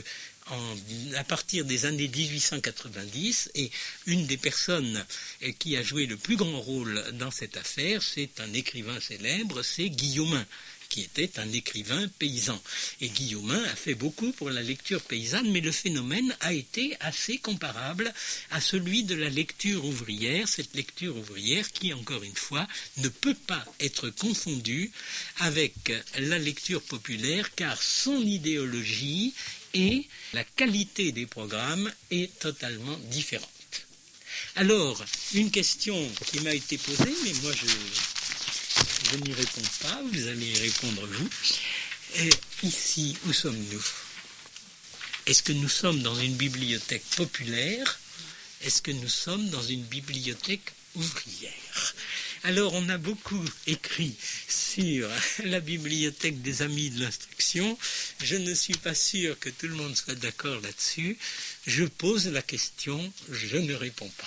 S1: à partir des années 1890, et une des personnes qui a joué le plus grand rôle dans cette affaire, c'est un écrivain célèbre, c'est Guillaumin, qui était un écrivain paysan. Et Guillaumin a fait beaucoup pour la lecture paysanne, mais le phénomène a été assez comparable à celui de la lecture ouvrière, cette lecture ouvrière qui, encore une fois, ne peut pas être confondue avec la lecture populaire, car son idéologie et la qualité des programmes est totalement différente. Alors, une question qui m'a été posée, mais moi je n'y réponds pas, vous allez y répondre vous. Ici, où sommes-nous? Est-ce que nous sommes dans une bibliothèque populaire? Est-ce que nous sommes dans une bibliothèque ouvrière? Alors, on a beaucoup écrit sur la bibliothèque des Amis de l'Instruction. Je ne suis pas sûr que tout le monde soit d'accord là-dessus. Je pose la question, je ne réponds pas.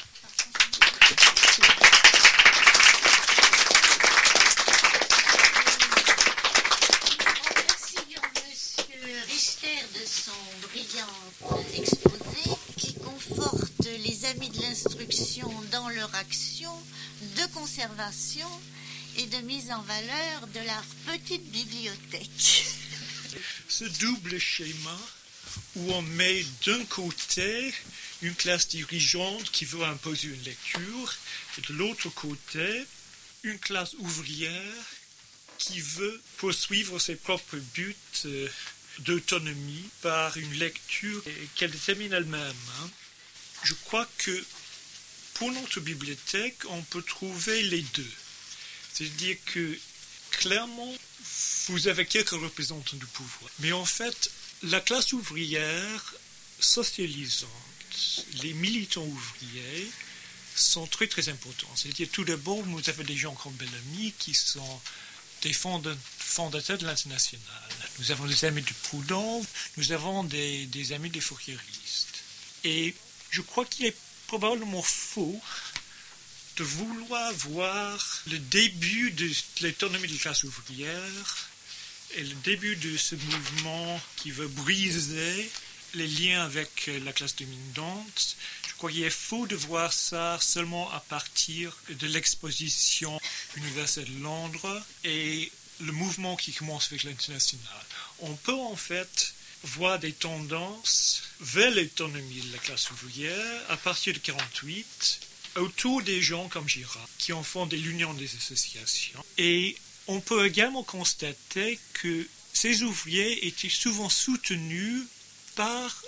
S2: Exposé qui conforte les Amis de l'Instruction dans leur action de conservation et de mise en valeur de leur petite bibliothèque.
S3: Ce double schéma où on met d'un côté une classe dirigeante qui veut imposer une lecture et de l'autre côté une classe ouvrière qui veut poursuivre ses propres buts d'autonomie par une lecture qu'elle détermine elle-même. Je crois que pour notre bibliothèque, on peut trouver les deux. C'est-à-dire que, clairement, vous avez quelques représentants du pouvoir. Mais en fait, la classe ouvrière socialisante, les militants ouvriers, sont très très importants. C'est-à-dire, tout d'abord, vous avez des gens comme Bellamy qui sont des fondateurs de l'Internationale. Nous avons des amis de Proudhon, nous avons des amis des Fourieristes. Et je crois qu'il est probablement faux de vouloir voir le début de l'autonomie de la classe ouvrière et le début de ce mouvement qui veut briser les liens avec la classe dominante. Je crois qu'il est faux de voir ça seulement à partir de l'exposition universelle de Londres et le mouvement qui commence avec l'Internationale. On peut en fait voir des tendances vers l'autonomie de la classe ouvrière à partir de 1948, autour des gens comme Girard, qui ont fondé l'Union des associations. Et on peut également constater que ces ouvriers étaient souvent soutenus par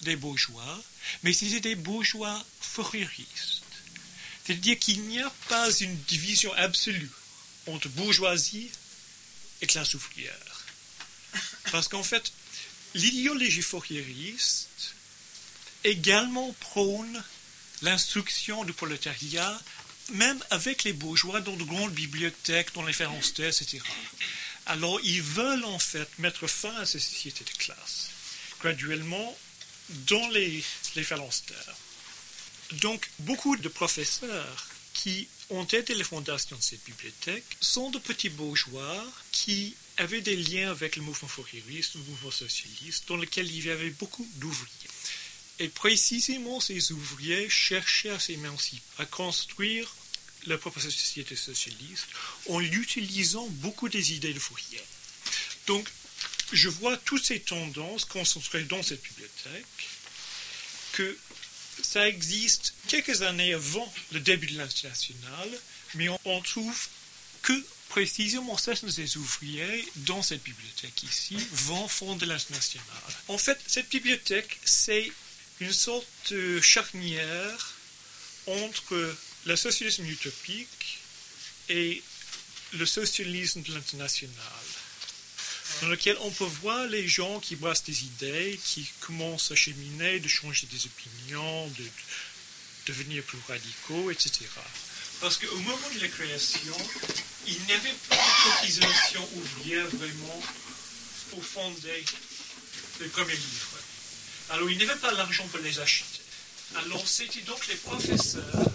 S3: des bourgeois, mais c'était des bourgeois fourriéristes. C'est-à-dire qu'il n'y a pas une division absolue entre bourgeoisie et classe ouvrière. Parce qu'en fait, l'idéologie fourriériste également prône l'instruction du prolétariat, même avec les bourgeois dans de grandes bibliothèques, dans les phalanstères, etc. Alors, ils veulent en fait mettre fin à ces sociétés de classe, graduellement, dans les phalanstères. Donc, beaucoup de professeurs qui ont aidé les fondations de cette bibliothèque sont de petits bourgeois qui avaient des liens avec le mouvement fourriériste, le mouvement socialiste, dans lequel il y avait beaucoup d'ouvriers. Et précisément, ces ouvriers cherchaient à s'émanciper, à construire leur propre société socialiste en utilisant beaucoup des idées de Fourier. Donc, je vois toutes ces tendances concentrées dans cette bibliothèque, que ça existe quelques années avant le début de l'Internationale, mais on trouve que précisément certains des ouvriers dans cette bibliothèque ici vont fonder l'Internationale. En fait, cette bibliothèque, c'est une sorte de charnière entre le socialisme utopique et le socialisme de l'Internationale, dans lequel on peut voir les gens qui brassent des idées, qui commencent à cheminer, de changer des opinions, de devenir plus radicaux, etc. Parce qu'au moment de la création, il n'y avait pas de cotisation ouvrière vraiment pour fonder les premiers livres. Alors il n'y avait pas l'argent pour les acheter. Alors c'était donc les professeurs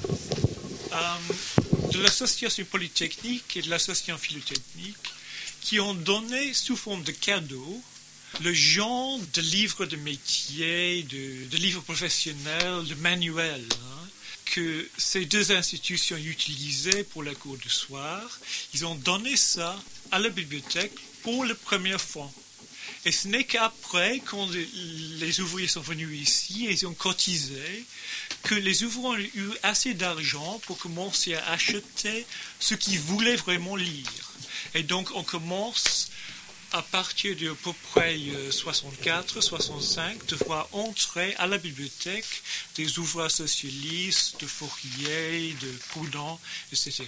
S3: de l'association polytechnique et de l'association philotechnique qui ont donné sous forme de cadeaux le genre de livres de métier, de livres professionnels, de manuels, que ces deux institutions utilisaient pour la cours du soir. Ils ont donné ça à la bibliothèque pour la première fois. Et ce n'est qu'après, quand les ouvriers sont venus ici et ils ont cotisé, que les ouvriers ont eu assez d'argent pour commencer à acheter ce qu'ils voulaient vraiment lire. Et donc on commence à partir de à peu près 64, 65, de voir entrer à la bibliothèque des ouvriers socialistes, de Fourier, de Proudhon, etc.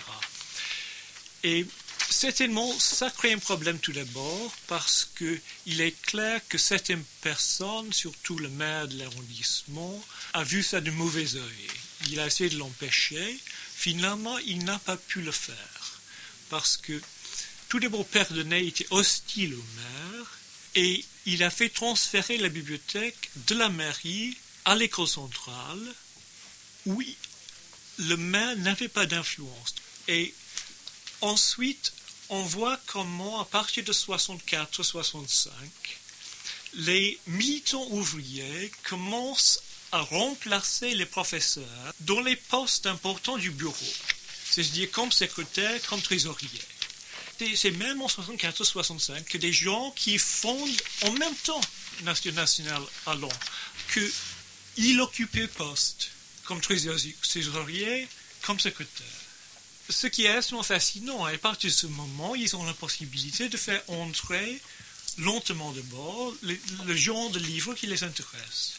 S3: Et certainement, ça crée un problème tout d'abord, parce qu'il est clair que certaines personnes, surtout le maire de l'arrondissement, a vu ça de mauvais œil. Il a essayé de l'empêcher. Finalement, il n'a pas pu le faire, parce que tout d'abord, Perdonnet était hostile au maire, et il a fait transférer la bibliothèque de la mairie à l'école centrale, où le maire n'avait pas d'influence. Et ensuite, on voit comment, à partir de 64-65, les militants ouvriers commencent à remplacer les professeurs dans les postes importants du bureau, c'est-à-dire comme secrétaire, comme trésorier. C'est même en 64-65 que des gens qui fondent en même temps National Allons, qu'ils occupaient poste comme trésorier, comme secrétaire. Ce qui est absolument fascinant, et à partir de ce moment, ils ont la possibilité de faire entrer lentement d'abord le genre de livres qui les intéresse.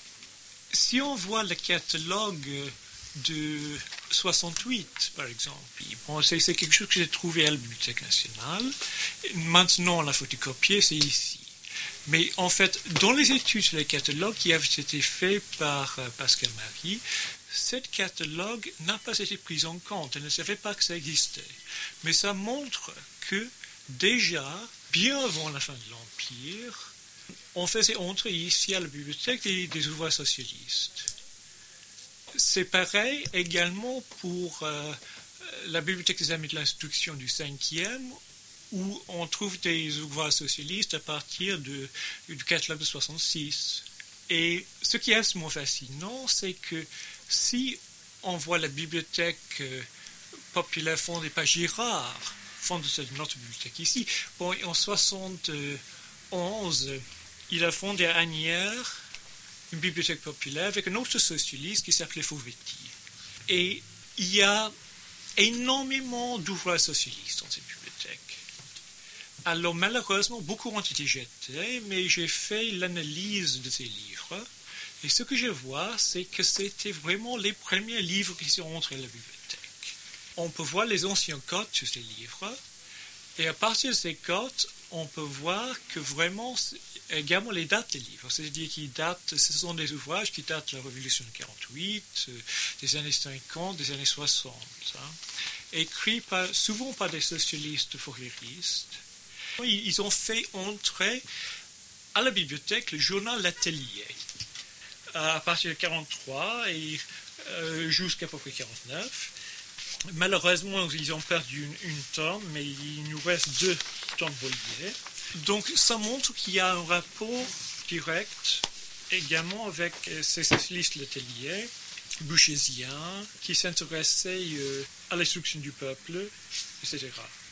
S3: Si on voit le catalogue de 68, par exemple, bon, c'est quelque chose que j'ai trouvé à la Bibliothèque nationale. Maintenant, la photocopie, c'est ici. Mais en fait, dans les études sur les catalogues qui avaient été faits par Pascal Marie, cette catalogue n'a pas été prise en compte. Elle ne savait pas que ça existait. Mais ça montre que déjà, bien avant la fin de l'Empire, on faisait entrer ici à la bibliothèque des ouvriers socialistes. C'est pareil également pour la bibliothèque des Amis de l'Instruction du 5e, où on trouve des ouvriers socialistes à partir du catalogue de 66. Et ce qui est absolument fascinant, c'est que si on voit la bibliothèque populaire fondée par Girard, fondée de notre bibliothèque ici, bon, en 71, il a fondé à Asnières une bibliothèque populaire avec un autre socialiste qui s'appelait Fauvetti. Et il y a énormément d'ouvriers socialistes dans cette bibliothèque. Alors malheureusement, beaucoup ont été jetés, mais j'ai fait l'analyse de ces livres. Et ce que je vois, c'est que c'était vraiment les premiers livres qui sont entrés à la bibliothèque. On peut voir les anciens codes sur ces livres, et à partir de ces codes, on peut voir que vraiment, également les dates des livres, c'est-à-dire ce sont des ouvrages qui datent de la Révolution de 48, des années 50, des années 60, écrits souvent par des socialistes fourriéristes. Ils ont fait entrer à la bibliothèque le journal L'Atelier, à partir de 1943 et jusqu'à peu près 1949. Malheureusement, ils ont perdu une tome, mais il nous reste 2 tomes reliés. Donc, ça montre qu'il y a un rapport direct également avec ces socialistes L'Atelier, bouchésiens, qui s'intéressaient à l'instruction du peuple, etc.